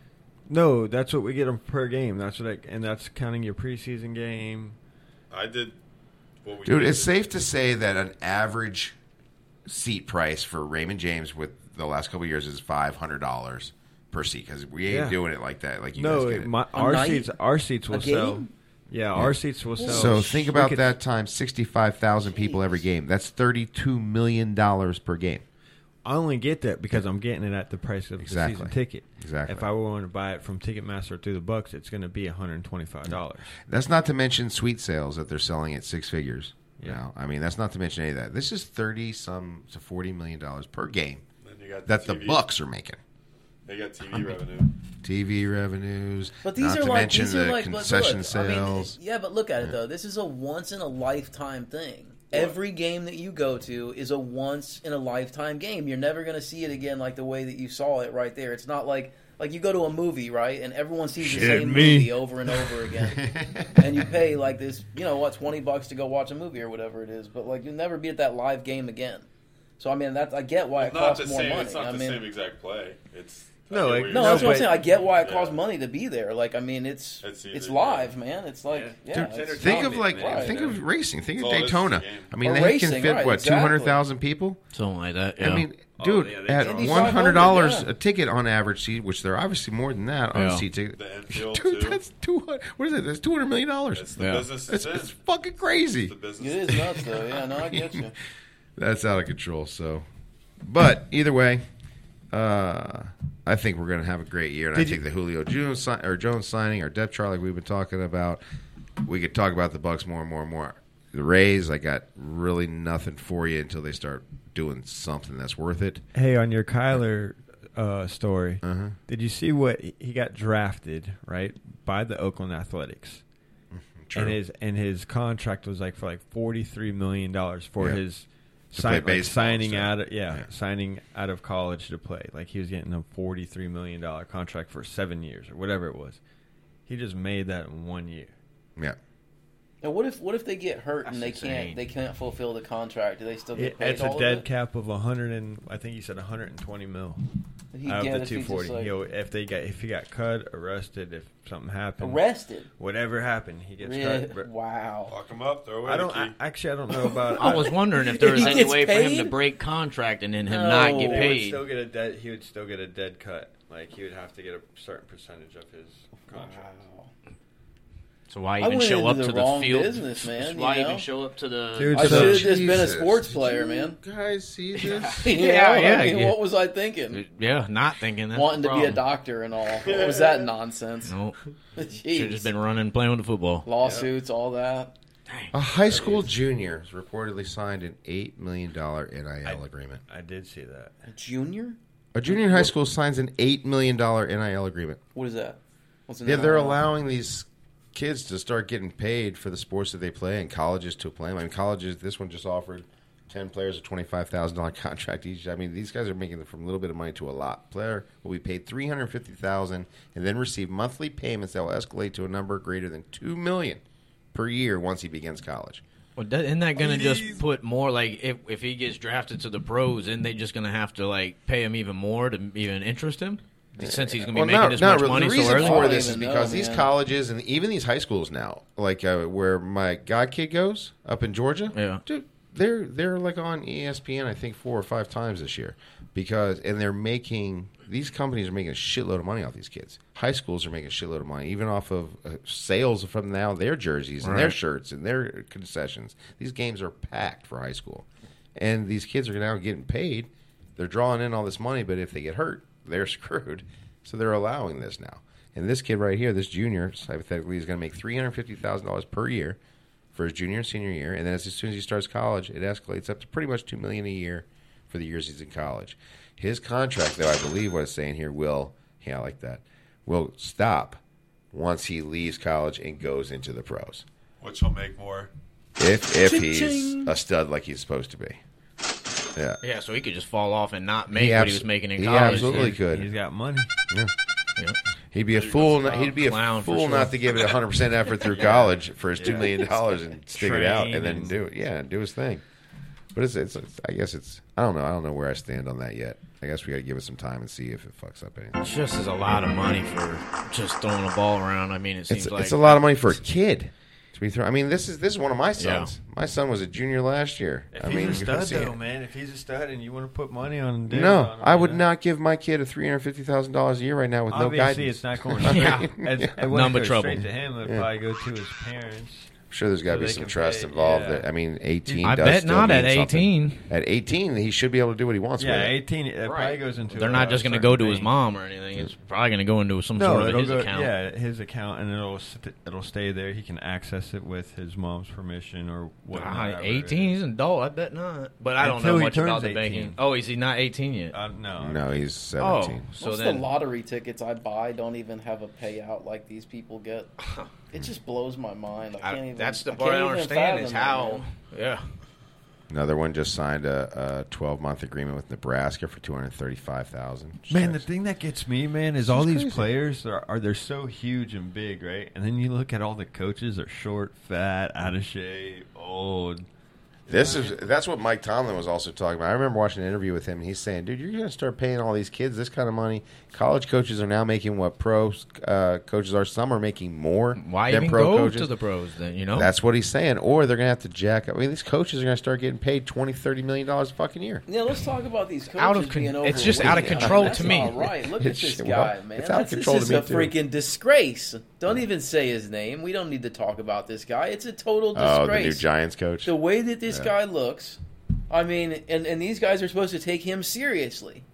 No, that's what we get them per game. That's what, I, and that's counting your preseason game.
I did. What we
dude,
did.
it's safe to say that an average seat price for Raymond James with the last couple of years is five hundred dollars per seat because we ain't
Yeah.
doing it like that. Like you
No,
guys get it.
my,
A
our
night?
seats, our seats will
A
sell.
game?
Yeah, our seats will sell.
So think
We
about
could-
that times sixty-five thousand people every game. That's thirty-two million dollars per game.
I only get that because I'm getting it at the price of
Exactly.
the season ticket.
Exactly.
If I were to buy it from Ticketmaster through the Bucks, it's going to be one hundred twenty-five dollars.
That's not to mention suite sales that they're selling at six figures.
Yeah.
Now, I mean, that's not to mention any of that. This is thirty some to forty million dollars per game
Then you got
that the
T V.
Bucks are making.
They got T V revenue.
T V revenues,
But these
not
are
to
like
mention
these are
the
like but
concession
look, I mean,
sales.
yeah, but look at it though. This is a once in a lifetime thing. Every game that you go to is a once in a lifetime game. You're never going to see it again like the way that you saw it right there. It's not like like you go to a movie, right, and everyone sees the
Shit,
same
me.
movie over and over again, and you pay like this, you know what, twenty bucks to go watch a movie or whatever it is. But like you'll never be at that live game again. So I mean, that I get why it
Not
costs
the
more
same.
money.
It's not
I
the
mean,
same exact play. It's I
No,
get
like-
what you're
no,
No,
that's what I'm
but-
saying. I get why it
Yeah.
costs money to be there. Like, I mean, it's
It's
it's,
either-
live, man. It's like,
Yeah.
yeah,
Dude,
it's
think of
comedy,
like
right.
think of racing. Think
That's
of
all it is,
Daytona.
it's a game.
I mean,
Or
they
racing,
can fit
right,
what two hundred
exactly.
thousand people.
Something like that. Yeah.
I mean,
Oh,
dude,
yeah, they
at
Indy
one hundred dollars
five hundred, yeah.
a ticket on average seat, which they're obviously more than that on
Yeah.
a seat ticket.
The infield,
Dude,
too.
that's two hundred. What is it? That's two hundred million dollars.
It's the
Yeah.
business
It's,
it's,
it's
in.
fucking crazy.
It's the business.
It is nuts, though. Yeah, no, I get you.
That's out of control. So, but either way, uh, I think we're going to have a great year, and I
Did
think
you-
the Julio Jones, si- or Jones signing, our depth chart, like we've been talking about, we could talk about the Bucks more and more and more. The Rays, I got really nothing for you until they start doing something that's worth it.
Hey, on your Kyler uh, story,
Uh-huh.
did you see what he got drafted right by the Oakland Athletics?
True.
and his and his contract was like for like forty three million dollars for
Yeah.
his
To
sign,
play
like
baseball
signing
and stuff.
out of yeah,
Yeah.
signing out of college to play. Like he was getting a forty three million dollar contract for seven years or whatever it was. He just made that in one year.
Yeah.
And what if what if they get hurt and
That's
they
insane.
can't they can't fulfill the contract? Do they still get
It,
paid
it's a
all of
dead
it?
cap of a hundred and I think he said one hundred and twenty mil
He
out
get
of
if
the
he
two forty.
just, like,
He'll if they got if he got cut, arrested, if something happened,
arrested.
whatever happened, he gets
Really?
cut. But
Wow.
Lock him up. Throw away
I
the
don't.
key.
I, actually, I don't know about.
I was wondering if there was
He
any
gets
way for him to
paid?
break contract and then him
No.
not get
He would
paid.
still get a dead. He would still get a dead cut. Like he would have to get a certain percentage of his contract.
Wow.
So why
I
even
went
show
into
up
the
to the
wrong
field?
business, man,
Why
you know?
even show up to the?
Dude,
I
So-
should have just been a
Jesus.
sports
Did
player,
you
man.
guys see this?
You
Yeah,
know?
yeah,
I mean,
yeah.
what was I thinking?
Yeah, not thinking that.
Wanting to be a doctor and all. What was that nonsense?
No,
Jeez.
should have just been running, playing with the football.
Lawsuits, all that.
A high school junior has reportedly signed an eight million dollars N I L agreement.
I did see that.
A junior?
A junior in high school signs an eight million dollars N I L agreement.
What is that? What's an
Yeah, they're
N I L?
allowing these kids to start getting paid for the sports that they play and colleges to play them. I mean, colleges, this one just offered ten players a twenty-five thousand dollars contract each. I mean, these guys are making it from a little bit of money to a lot. Player will be paid three hundred fifty thousand dollars and then receive monthly payments that will escalate to a number greater than two million dollars per year once he begins college.
Well, that, isn't that going to just put more like if if he gets drafted to the pros, isn't they just going to have to like pay him even more to even interest him? Since he's going to be
Well,
making
not,
this
not
much
really.
money
The
so
reason
early.
for
I don't
this is
even know,
because these
man.
colleges and even these high schools now, like uh, where my god kid goes up in Georgia,
Yeah.
dude, they're they're like on E S P N I think four or five times this year because and they're making these companies are making a shitload of money off these kids. High schools are making a shitload of money even off of uh, sales from now their jerseys and their
Right.
shirts and their concessions. These games are packed for high school, and these kids are now getting paid. They're drawing in all this money, but if they get hurt, they're screwed. So they're allowing this now. And this kid right here, this junior, hypothetically, is going to make three hundred fifty thousand dollars per year for his junior and senior year. And then as soon as he starts college, it escalates up to pretty much two million dollars a year for the years he's in college. His contract, though, I believe what it's saying here, will, yeah, I like that, will stop once he leaves college and goes into the pros.
Which will make more.
If if he's
Ching-ching.
a stud like he's supposed to be. Yeah.
Yeah, so he could just fall off and not make
He
what
abso-
he was making in
he
college.
absolutely
He's-
could.
He's got money.
Yeah.
He'd be a fool. Not, he'd be a
Clown for
fool
sure.
not to give it a hundred percent effort through college for his two million dollars and stick it out
Train
and then
and-
do it. Yeah, do his thing. But it's, it's, it's. I guess it's. I don't know. I don't know where I stand on that yet. I guess we got to give it some time and see if it fucks up anything.
It's just is a lot of money for just throwing a ball around. I mean, it seems
It's,
like
it's a lot of money for a kid to be thrown. I mean, this is this is one of my sons. My son was a junior last year.
If
I
he's
mean,
a stud,
see-
though, man. If he's a stud and you want to put money on, him,
no,
on him,
I would
you know?
not give my kid a three hundred fifty thousand dollars a year right now with no
Obviously,
guidance.
it's not going.
Yeah.
It, it
None
wouldn't
but
go
trouble.
straight to him. It would
Yeah.
probably go to his parents.
I'm sure there's got to
So
be
they
some
can
trust
pay-
involved.
yeah.
That, I mean, eighteen.
I
does
bet
still
not at
mean something.
eighteen.
At eighteen, he should be able to do what he wants
Yeah,
with it.
eighteen. It probably goes into.
They're
a
not just going to
certain
go to his
bank.
mom or anything. It's probably going to go into some
No,
sort of
it'll
his
go.
account.
Yeah, his account, and it'll st- it'll stay there. He can access it with his mom's permission or whatnot.
Ah, eighteen, he's an adult. I bet not. But I don't
Until
know
he
much
turns
about the
eighteen.
banking. Oh, is he not eighteen yet?
Uh, no,
No, he's
oh,
seventeen.
so
Most
then
of the lottery tickets I buy don't even have a payout like these people get. It just blows my mind. I
I-
can't even.
that's the
I
part I
can't
don't
even
understand
fathom
is
that,
how.
man.
Yeah.
Another one just signed a twelve-month agreement with Nebraska for two hundred thirty-five thousand dollars.
Man, the thing that gets me, man, is all these
crazy.
players are, are they're so huge and big, right? And then you look at all the coaches; they're short, fat, out of shape, old.
This is that's what Mike Tomlin was also talking about. I remember watching an interview with him, and he's saying, "Dude, you're going to start paying all these kids this kind of money. College coaches are now making what pro uh, coaches are. Some are making more
Why
than
even
pro
go
coaches.
to the pros then, you know?
That's what he's saying. Or they're going to have to jack up. I mean, these coaches are going to start getting paid twenty, thirty million dollars a fucking year.
Yeah, let's talk about these coaches
Out of con-
being
it's just
overweight.
out of
I mean,
control
that's
to me.
All right, look at
It's-
this
well,
guy, man.
it's out of
That's,
control
this
to
is
me,
a
too.
freaking disgrace. Don't even say his name. We don't need to talk about this guy. It's a total disgrace.
Oh, the new Giants coach.
The way that this
Yeah.
guy looks, I mean, and, and these guys are supposed to take him seriously.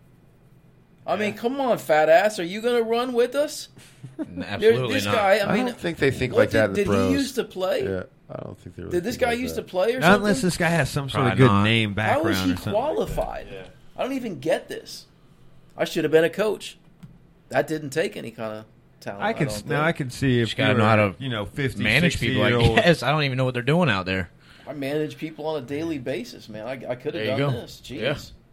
I mean, come on, fat ass. Are you going to run with us? There-
Absolutely
this
not.
guy, I
I
mean,
don't think they think
what
like that in
did,
the
did
pros.
he used to play?
Yeah, I don't think they really
Did this
think
guy
like
used
that.
to play or
Not
something?
unless this guy has some sort of
Probably
good
not.
name
How
background
is he
or something.
qualified?
Yeah.
I don't even get this. I should have been a coach. That didn't take any kind of talent.
I could
don't
now I
think.
could see if
Just gotta
you
know how
were,
to
you know fifty,
manage
sixty
people. I
year old.
guess I don't even know what they're doing out there.
I manage people on a daily basis, man. I, I could
There
have
you
done
go.
this. Jeez.
Yeah.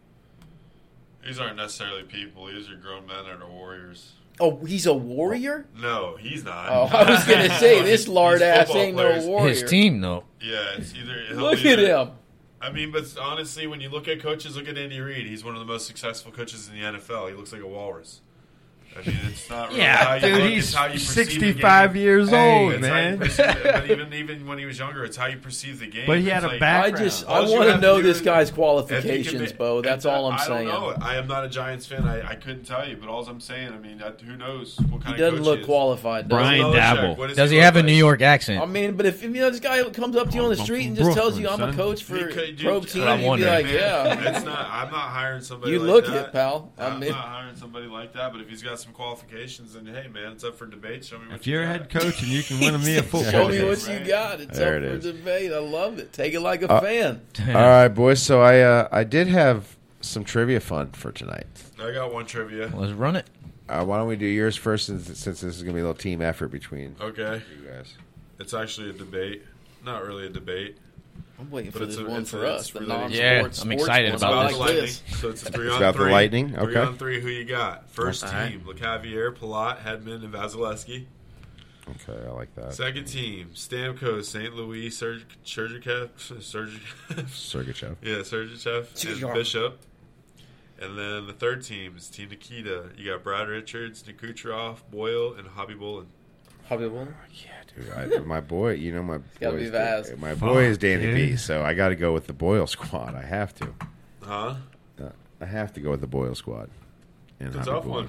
These aren't necessarily people. These are grown men that are warriors.
Oh, he's a warrior?
No, he's not.
Oh, I was gonna say this
He's-
lard
he's
ass
football
ain't
players.
no warrior.
His team, though.
Yeah, it's either. he'll
Look at
either-
him.
I mean, but honestly, when you look at coaches, look at Andy Reid. He's one of the most successful coaches in the N F L. He looks like a walrus. I mean, it's not really how
Yeah,
you
dude,
look,
he's
it's how you perceive the game.
sixty-five years
Hey,
old,
It's how you
man.
perceive it. But even even when he was younger, it's how you perceive the game.
But he had
It's
a
like,
back-
I
Background.
just
All
I
you
want to
have to
know
do
this
is-
guy's
if he can
qualifications,
ma-
Bo. That's
and
all I'm
I
saying.
don't know. I am not a Giants fan. I, I couldn't tell you, but all I'm saying, I mean, I- who knows what
He
kind
doesn't
of coach
look
he is.
qualified. Does
Brian
he?
Belichick,
Dabble.
what
Does he
look
have a
like?
New York accent?
I mean, but if you know this guy comes up to you on the street and just tells you I'm a
Brooklyn,
coach for
He could- dude,
pro
that's
team,
what I'm
you'd be
wondering.
like,
Man,
yeah.
it's not. I'm not hiring somebody.
You
like
look
that.
it, pal. I
I'm
mean,
not hiring somebody like that. But if he's got some qualifications, then hey, man, it's up for debate. Show me what
If
you
you're a
got.
head coach and you can win me a football
show me
game,
what you got. It's
There
up
it
for
is.
debate. I love it. Take it like a
Uh,
fan.
All right, boys. So I uh, I did have some trivia fun for tonight.
I got one trivia.
Let's run it.
Uh, why don't we do yours first, since, since this is going to be a little team effort between
Okay,
you guys.
it's actually a debate. Not really a debate.
I'm waiting
But
for
it's
this
a-
one
it's
for
a-
us.
it's
The
related.
non-sports.
Yeah, I'm
sports
excited
one.
It's
about
about
I
the
like
lightning.
this.
So it's a three
It's
on
about the
three.
Lightning,
Three
okay.
on three. Who you got? First
All right.
team: LeCavier, Palat, Hedman, and Vasilevsky.
Okay, I like that.
Second team: Stamkos, Saint Louis, Serg- Sergachev, Sergachev,
Sergachev.
yeah, Sergachev, and
Sergachev.
Bishop. And then the third team is Team Nikita. You got Brad Richards, Nick Kucherov, Boyle, and Hobby Bolin.
Hobby Woman?
Dude, I, my boy, you know my
gotta
boy
be
is
Vaz.
Da- my boy is Danny
dude.
B, so I got to go with the Boyle squad. I have to.
Huh?
Uh, I have to go with the Boyle squad. And
It's a
Hobby
tough
Boy.
one.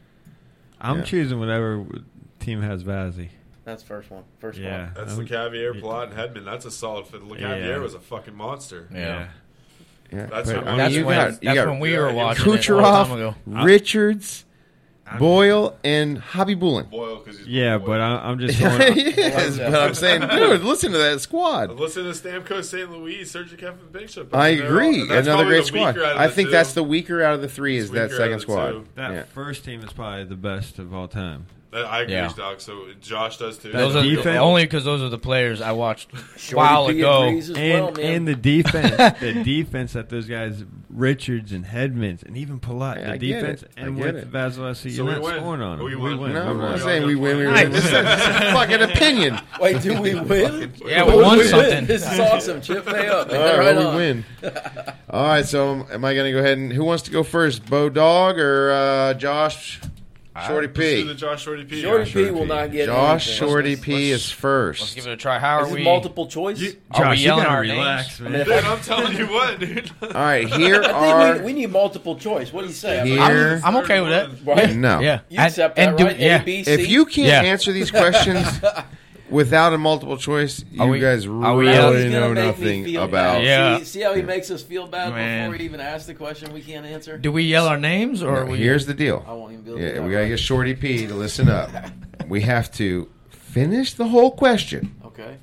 I'm
Yeah.
choosing whatever team has Vazzy.
That's first one. First
Yeah,
one.
That's
I'm-
LeCavier, Palat, and Hedman. That's a solid fit. LeCavier
Yeah.
was a fucking monster.
Yeah.
Yeah,
That's
but,
what-
I mean,
That's
you
when,
got you
that's
got
when we were
yeah,
watching it a long
Kucherov,
time ago.
Richards, Boyle, and Hobby Bullen.
Boyle, because he's
Yeah,
Boyle.
but I, I'm just going.
yes, but I'm saying, dude, listen to that squad.
Listen to Stamkos, Saint Louis, Sergachev, and Bishop.
I
mean, they're all-
agree.
and that's
Another
probably
great
the
squad.
weaker out of
I
the
think
two.
that's the weaker out of the three. Is
It's
that
weaker
second
out of the
squad?
two.
that
Yeah.
first team is probably the best of all time.
That- I agree,
Yeah.
Doc. So Josh does too.
Those
That
are
defense-
only because those are the players I watched a
Shorty
while
P
ago.
agrees as
And
well, man.
and the defense, the defense that those guys, Richards and Hedmans, and even Palat,
Yeah,
the
I get
defense,
it. I
and
get
with
it.
Vasilevsky,
So
you're
we
not
win.
scoring on them.
We win.
win.
No, I'm
We
not
won.
saying we win. We
Hey,
win. This is this is a fucking opinion.
Wait, do we win?
Yeah, we won
win.
something.
This is awesome. Chip, pay up.
All
Man.
right,
Right
well,
on.
we win. All right, so am I going to go ahead and who wants to go first? Bo Dog or uh, Josh Shorty
Let's do the
P?
Josh Shorty P.
Shorty
Josh
P will not get
Josh
anything.
Shorty
Let's-
P
let's-
is first.
Let's give it a try. How are
Is it
we?
multiple choice?
Are we
Josh, you
yelling
gotta
our
relax,
names?
man.
Dude, I'm telling you what, dude.
All right, here
I
are
think we, we need multiple choice. What do you say? I mean,
Here-
I'm, I'm okay with that.
right?
no.
Yeah,
You accept that,
and do-
right?
yeah.
A, B, C?
If you can't
Yeah.
answer these questions without a multiple choice, you
Are we-
guys
are we,
really
uh,
He's gonna
know
make me
nothing
feel
about.
bad.
Yeah.
See, see how he makes us feel bad
Man.
before he even asks the question we can't answer?
Do we yell our names or
No,
are we?
here's the deal.
I won't even be able to
Yeah,
do
we
that,
gotta
right?
get Shorty P to listen up. We have to finish the whole question.
Okay.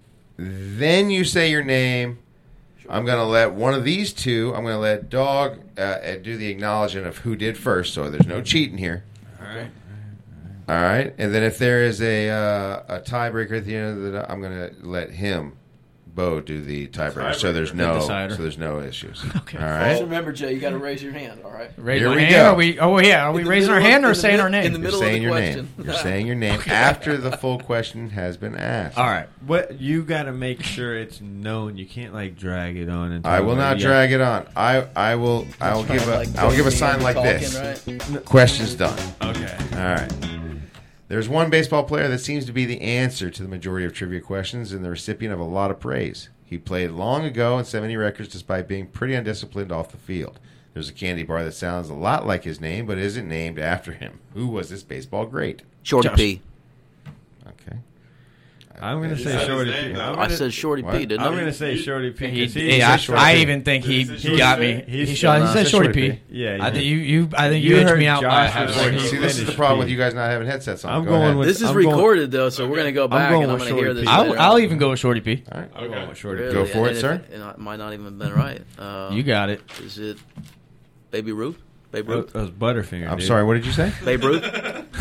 Then you say your name. I'm gonna let one of these two. I'm gonna let Dog uh, uh, do the acknowledgement of who did first. So there's no cheating here.
All right.
All right, and then if there is a uh, a tiebreaker at the end of the, I'm gonna let him, Bo, do the tiebreaker. So there's
Tiebreaker.
no,
The decider.
so there's no issues.
Okay.
All
Just
right.
remember, Jay, you got to raise your hand, all right?
Raise
Here
my
we
hand?
go.
Are we? Oh yeah. Are we
In the
raising our
middle of-
hand
in
or
the
saying
mid-
our
in
name?
the
You're
middle of
saying
the
your
question.
name. You're saying your name after the full question has been asked.
All right. What you got to make sure it's known. You can't like drag it on. Until
I will not
yeah.
drag it on. I I will I will give a
Like
I will give a
talking,
sign like
talking,
this.
right?
Question's done.
Okay.
All right. There's one baseball player that seems to be the answer to the majority of trivia questions and the recipient of a lot of praise. He played long ago and set many records despite being pretty undisciplined off the field. There's a candy bar that sounds a lot like his name but isn't named after him. Who was this baseball great?
Shorty
Josh.
P.
Okay.
I'm gonna
He
say
said his
Shorty
name,
P.
though.
I'm
I
gonna,
said Shorty
What?
P, didn't
I'm
I?
gonna say Shorty P.
He,
'cause he-
he- I,
Shorty
I
P.
even think he,
Did he say
he got
Shorty
me.
P?
He,
He's-
shot, he
No,
said
it's
Shorty
Shorty
P.
P.
Yeah,
I
yeah.
think you, you, I think
You
you, edged
heard
me out by
Josh
half a
before
second.
he
See, this is the
finished
problem
P.
with you guys not having headsets on.
I'm
Go
going
ahead.
with-
This is
I'm going-
recorded, though, so we're going to go back
going
and I'm
with
going to hear
Shorty
this.
P.
I'll,
later
I'll
on.
even go with Shorty P.
All right.
I'm going with Shorty
Really?
Go for
And
it,
if
sir.
And it might not even have been right. Uh,
You got it.
Is it Baby Ruth? Babe
That
Ruth?
that was Butterfinger.
I'm
dude.
sorry, what did you say?
Babe Ruth?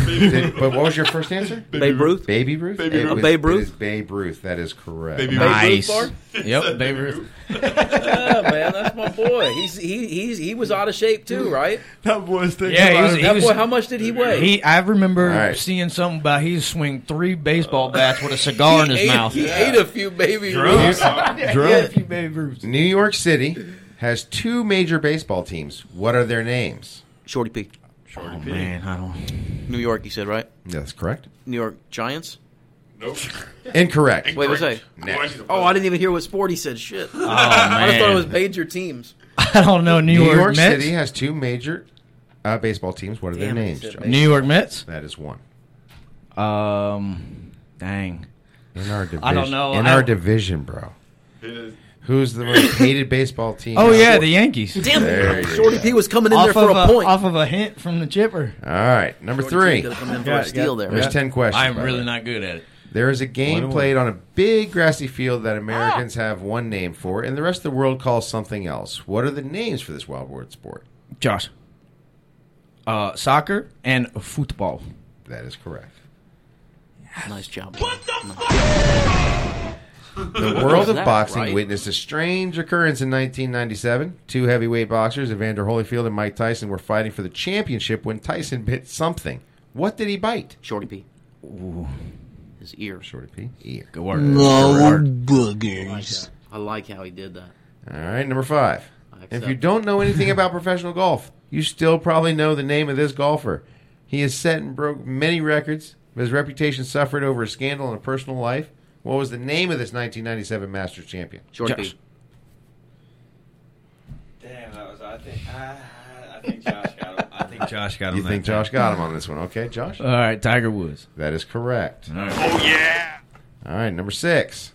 Did- but what was your first answer?
Babe Ruth.
Baby Ruth?
Baby
It
Ruth.
was-
Babe Ruth?
It is Babe Ruth. That is correct.
Baby
Nice.
Ruth
Yep, Babe Ruth.
Yeah, man, that's my boy. He's he he's he was out of shape too, right?
That boy's thinking
Yeah, he was-
That boy, how much did he weigh?
He, I remember
All right.
seeing something about he swing three baseball bats with a cigar in his
ate,
mouth.
He ate a few baby Ruths.
drunk. Babe Ruth.
New York City has two major baseball teams. What are their names?
Shorty P.
Oh man, I don't.
New York, you said, right?
That's correct.
New York Giants.
Nope.
Incorrect.
Wait, what's that?
Next.
Oh, I didn't even hear what sport he said. Shit.
Oh
I just thought it was
man,
major teams.
I don't know. New,
New
York,
York
Mets.
City has two major uh, baseball teams. What are their
Damn it,
names,
he said
Josh?
New York Mets.
That is one.
Um, dang.
In our division.
I don't know.
In
I-
our division, bro. Who's the most hated baseball team?
Oh yeah, the Yankees.
Damn
There
it.
you
Shorty
go.
P was coming in
Off
there for
of
a point.
off of a hint from the chipper.
All right, number
Shorty
three.
P could have come in for
Yeah,
a steal
yeah.
there.
There's
Yeah.
ten questions.
I'm
by the
really
way.
not good at it.
There is a game
One
played on a big grassy field that Americans have one name for, and the rest of the world calls something else. What are the names for this wild word sport?
Josh. Uh, soccer and football.
That is correct.
Nice job.
The world of
that,
boxing
right?
witnessed a strange occurrence in nineteen ninety-seven. Two heavyweight boxers, Evander Holyfield and Mike Tyson, were fighting for the championship when Tyson bit something. What did he bite?
Shorty P. His ear.
Shorty P. Ear.
Good work.
boogers.
I like how he did that.
All right, number five.
I
If
accept
you don't know anything about professional golf, you still probably know the name of this golfer. He has set and broke many records, but his reputation suffered over a scandal in a personal life. What was the name of this nineteen ninety-seven Masters champion?
Shorty
Josh.
P.
Damn, that was. I think. I, I think Josh got him. I think Josh got him.
You
that
think
time.
Josh got him on this one? Okay, Josh?
All right, Tiger Woods.
That is correct.
All right.
All right, number six.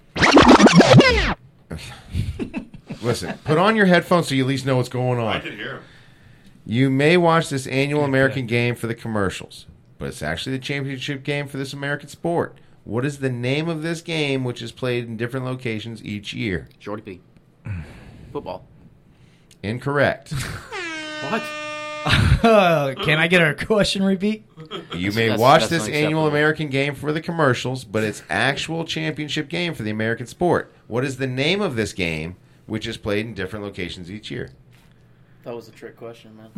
Listen, put on your headphones so you at least know what's going
I
on.
can hear him.
You may watch this annual American game for the commercials, but it's actually the championship game for this American sport. What is the name of this game, which is played in different locations each year?
Shorty P. Football.
Incorrect.
What?
Uh, can I get our question repeat?
You may
That's-
watch
that's
this annual
unacceptable.
American game for the commercials, but it's actual championship game for the American sport. What is the name of this game, which is played in different locations each year?
That was a trick question, man.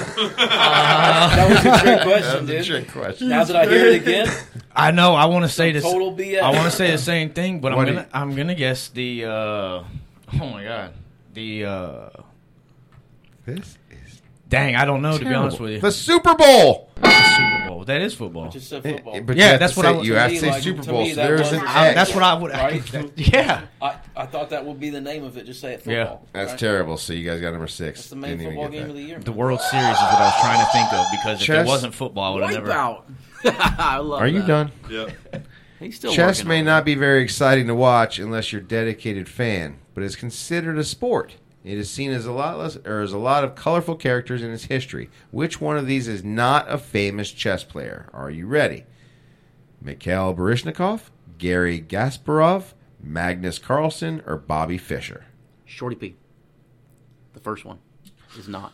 that was a trick question, dude.
trick question.
Now that I hear it again,
I know. I want to say this.
total B S.
I want to say the same thing, but I'm
What do
gonna.
you-
I'm gonna guess the. Uh, oh my god. The. Uh,
This is
dang, I don't know. To be
terrible.
honest with you,
The Super Bowl.
Super Bowl. That is football.
Just said football.
Eh, But
Yeah,
you have
that's
to
what
say,
I was-
you
to
have
me,
to say
like,
Super
to
Bowl.
me,
So
that
there's
was-
an
I-
X.
that's what I would.
Right?
Yeah.
I, I thought that would be the name of it. Just say it
Yeah.
football.
That's
right?
terrible. So you guys got number six.
That's the main
Didn't even
football
get
game
that.
of the year.
The World Series is what I was trying to think of because if
Chess-
it wasn't football, I would have never.
Wipeout. I love
Are you
that.
done?
Yeah.
He's still
Chess
working
may
on
not
it.
be very exciting to watch unless you're a dedicated fan, but it's considered a sport. It is seen as a lot less, or as a lot of colorful characters in its history. Which one of these is not a famous chess player? Are you ready? Mikhail Baryshnikov, Gary Kasparov, Magnus Carlsen, or Bobby Fischer?
Shorty P. The first one is not.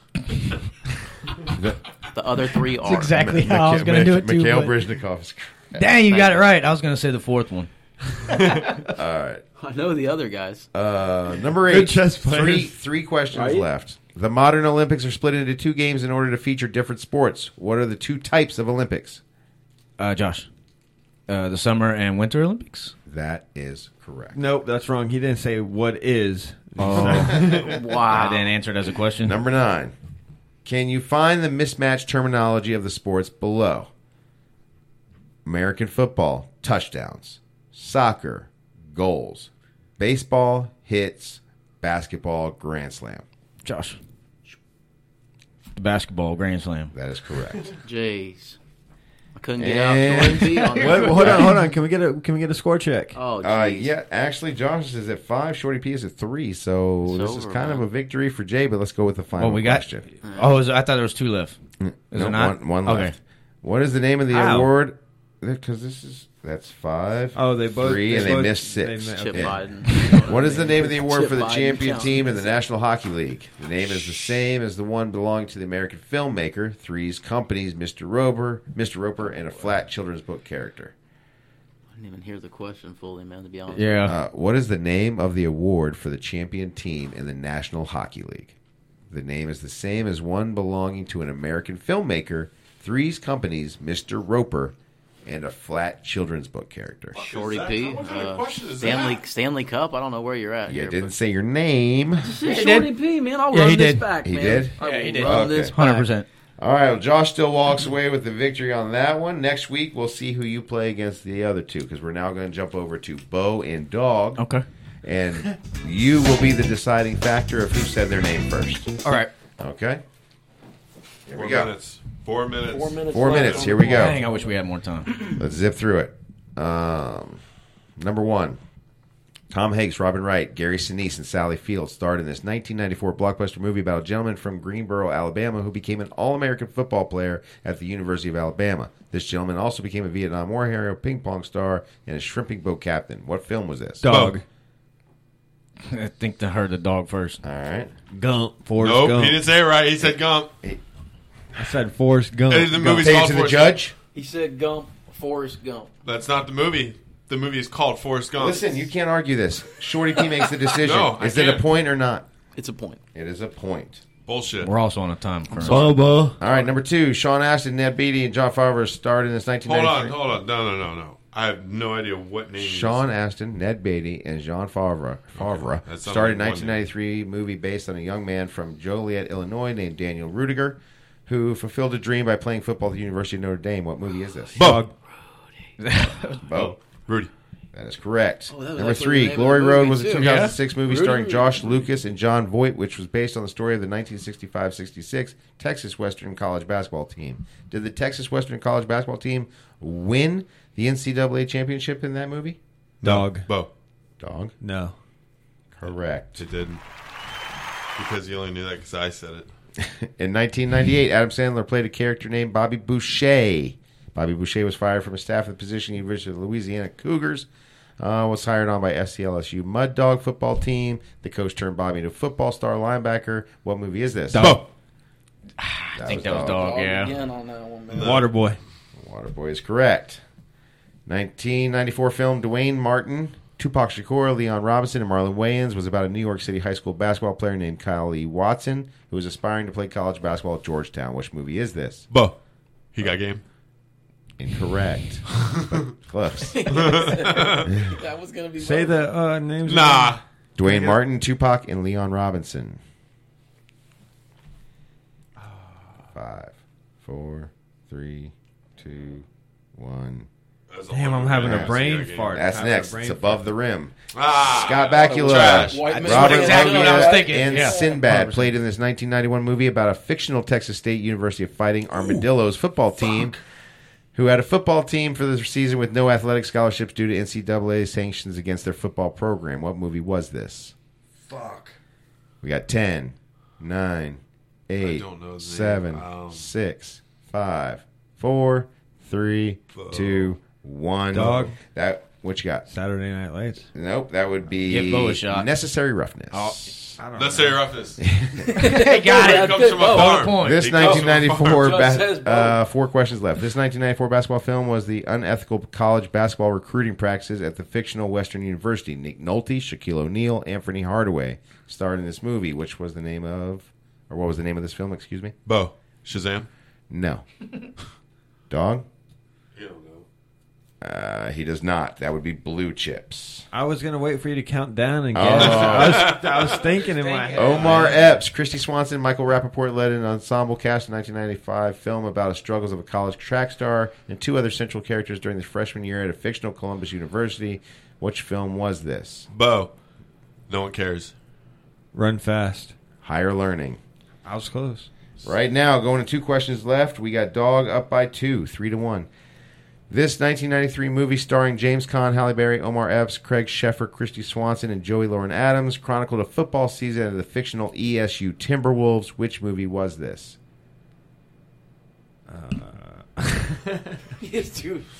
The,
The other three are.
That's exactly how I was going to do it too.
Mikhail
but-
Baryshnikov is correct.
Dang, you got it right. I was going to say the fourth one.
All right.
I know the other guys.
Uh, number
Good
eight.
chess players.
Three, three questions
Right?
left. The modern Olympics are split into two games in order to feature different sports. What are the two types of Olympics?
Uh, Josh, uh, the Summer and Winter Olympics.
That is correct.
Nope, that's wrong. He didn't say what is.
Oh,
Wow.
I didn't answer it as a question.
Number nine. Can you find the mismatched terminology of the sports below? American football, touchdowns. Soccer, goals. Baseball, hits. Basketball, grand slam.
Josh, the basketball Grand Slam.
That is correct.
Jeez. I couldn't get
And-
out Shorty P on
Wait,
that.
hold on, hold on. Can we get a Can we get a score check?
Oh,
Uh,
jeez.
yeah, actually, Josh is at five. Shorty P is at three. So
It's
this
over,
is kind
man.
of a victory for Jay. But let's go with the final
Oh, we got.
question.
Oh, is, I thought there was two left. Is
No,
it not?
one, one
Okay.
left. What is the name of the
Ow.
award? Because this is That's five.
Oh, they both
three,
they
and they
both-
missed six.
they mi-
Chip
okay.
Biden.
What is the name of the award
Chip
for the
Biden
champion
counts.
team in the National Hockey League? The name is the same as the one belonging to the American filmmaker, Three's Company's Mister Roper, Mister Roper, and a flat children's book character.
I didn't even hear the question fully, man, to be honest.
Yeah.
Uh, what is the name of the award for the champion team in the National Hockey League? The name is the same as one belonging to an American filmmaker, Three's Company's Mister Roper, and a flat children's book character.
Shorty
that?
P.
What kind of
Uh,
question is
Stanley
that?
Stanley Cup. I don't know where you're at.
You
here,
didn't
but-
say your name.
Shorty P, man. I'll
Yeah,
run
he
this
did.
back,
He
man.
did?
I
Yeah, he
will
did.
run
Okay.
this back.
one hundred percent.
All right, well, Josh still walks away with the victory on that one. Next week, we'll see who you play against the other two, because we're now going to jump over to Bo and Dog.
Okay.
And you will be the deciding factor of who said their name first.
All right.
Okay? Here
Four
we go.
minutes. Four minutes.
Four minutes.
Four
left.
minutes. Here we go.
Dang, I wish we had more time.
Let's zip through it. Um, number one, Tom Hanks, Robin Wright, Gary Sinise, and Sally Field starred in this nineteen ninety-four blockbuster movie about a gentleman from Greensboro, Alabama, who became an All-American football player at the University of Alabama. This gentleman also became a Vietnam War hero, ping pong star, and a shrimping boat captain. What film was this?
Dog.
I think I heard the dog first.
All right.
Gump. Forrest
Nope,
Gump.
he didn't say it right. He said Gump.
I said Forrest Gump.
Hey, the movie's
Take it
called
to the
Forrest
judge.
He said Gump, Forrest Gump.
That's not the movie. The movie is called Forrest Gump.
Listen, you can't argue this. Shorty P makes the decision.
No, I
Is it a
can't.
point or not?
It's a point.
It is a point.
Bullshit.
We're also on a time crunch.
Bubba.
All right, number two, Sean Astin, Ned Beatty, and John Favreau starred in this nineteen
Hold
ninety-three.
on, hold on. No, no, no, no. I have no idea what name.
Sean
is.
Astin, Ned Beatty, and Jean Favre, Favre
that sounds
starred in
like one
nineteen ninety-three movie based on a young man from Joliet, Illinois, named Daniel Rudiger, who fulfilled a dream by playing football at the University of Notre Dame. What movie is this?
Bo.
Bo.
Rudy.
That is correct.
Oh, that was
Number
actually
three,
the name of
Glory
the
Road
movie,
was a
too.
two thousand six movie
Rudy.
starring Josh Lucas and John Voight, which was based on the story of the nineteen sixty-five sixty-six Texas Western College basketball team. Did the Texas Western College basketball team win the N C double A championship in that movie?
Dog.
Bo.
Dog.
No.
Correct.
It didn't. Because you only knew that because I said it.
In nineteen ninety-eight, Adam Sandler played a character named Bobby Boucher. Bobby Boucher was fired from his staff at the position of the University of Louisiana Cougars. Uh, was hired on by S C L S U Mud Dog football team. The coach turned Bobby into a football star linebacker. What movie is this?
Bo.
I think that was dog, yeah.
Again on that one, man.
Waterboy.
Waterboy is correct. nineteen ninety-four film Dwayne Martin, Tupac Shakur, Leon Robinson, and Marlon Wayans was about a New York City high school basketball player named Kyle E. Watson who was aspiring to play college basketball at Georgetown. Which movie is this?
Bo. He got game.
Incorrect. But close.
That was gonna be.
Say
Bo.
the uh, names.
Nah.
Dwayne Martin, Tupac, and Leon Robinson. Five, four, three, two, one.
Damn, I'm having a
Yeah,
brain
so you got game.
fart.
That's
Having a
next.
brain
It's
fart.
above the rim.
Ah,
Scott Bakula,
trash.
White man.
Robert
exactly what I was
Loggia,
thinking,
and
yeah.
Sinbad played in this nineteen ninety-one movie about a fictional Texas State University of Fighting Armadillos football team who had a football team for the season with no athletic scholarships due to N C double A sanctions against their football program. What movie was this?
Fuck.
We got ten, nine, eight,
don't know his name.
seven,
Um,
six, five, four, three, two, one.
Dog.
That what you got?
Saturday Night Lights.
Nope, that would be
Give Bo a shot.
Necessary Roughness.
I don't
Let's say roughness.
Hey, got
He
it.
comes from a
Bo,
farm.
point.
This
He comes from a
nineteen ninety-four,
farm.
Just
ba-
says Bo.
uh, four questions left. This nineteen ninety-four basketball film was the unethical college basketball recruiting practices at the fictional Western University. Nick Nolte, Shaquille O'Neal, Anthony Hardaway starred in this movie. Which was the name of, or what was the name of this film? Excuse me.
Bo. Shazam.
No. Dog.
You don't know.
Uh, he does not. That would be Blue Chips.
I was gonna wait for you to count down and
Oh.
guess. I, was, I was thinking in my head.
Omar Epps, Christy Swanson, Michael Rappaport led an ensemble cast in nineteen ninety-five film about the struggles of a college track star and two other central characters during the freshman year at a fictional Columbus University. Which film was this?
Bo. No one cares.
Run fast.
Higher Learning.
I was close.
Right now, going to two questions left. We got Dog up by two, three to one. This nineteen ninety-three movie starring James Caan, Halle Berry, Omar Epps, Craig Sheffer, Christy Swanson, and Joey Lauren Adams chronicled a football season of the fictional E S U Timberwolves. Which movie was this?
Yes, dude.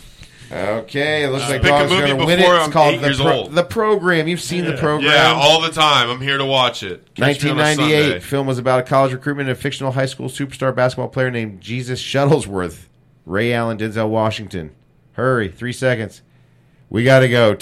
Okay, it looks
Uh,
like
pick a
Dog's
movie
going to win it.
before
It's
I'm
called
eight
the,
years
Pro-
old.
the Program. You've seen the Program.
Yeah, all the time. I'm here to watch it. Catch me
nineteen
on a Sunday.
ninety-eight film was about a college recruitment and a fictional high school superstar basketball player named Jesus Shuttlesworth. Ray Allen, Denzel Washington. Hurry, three seconds. We got to go.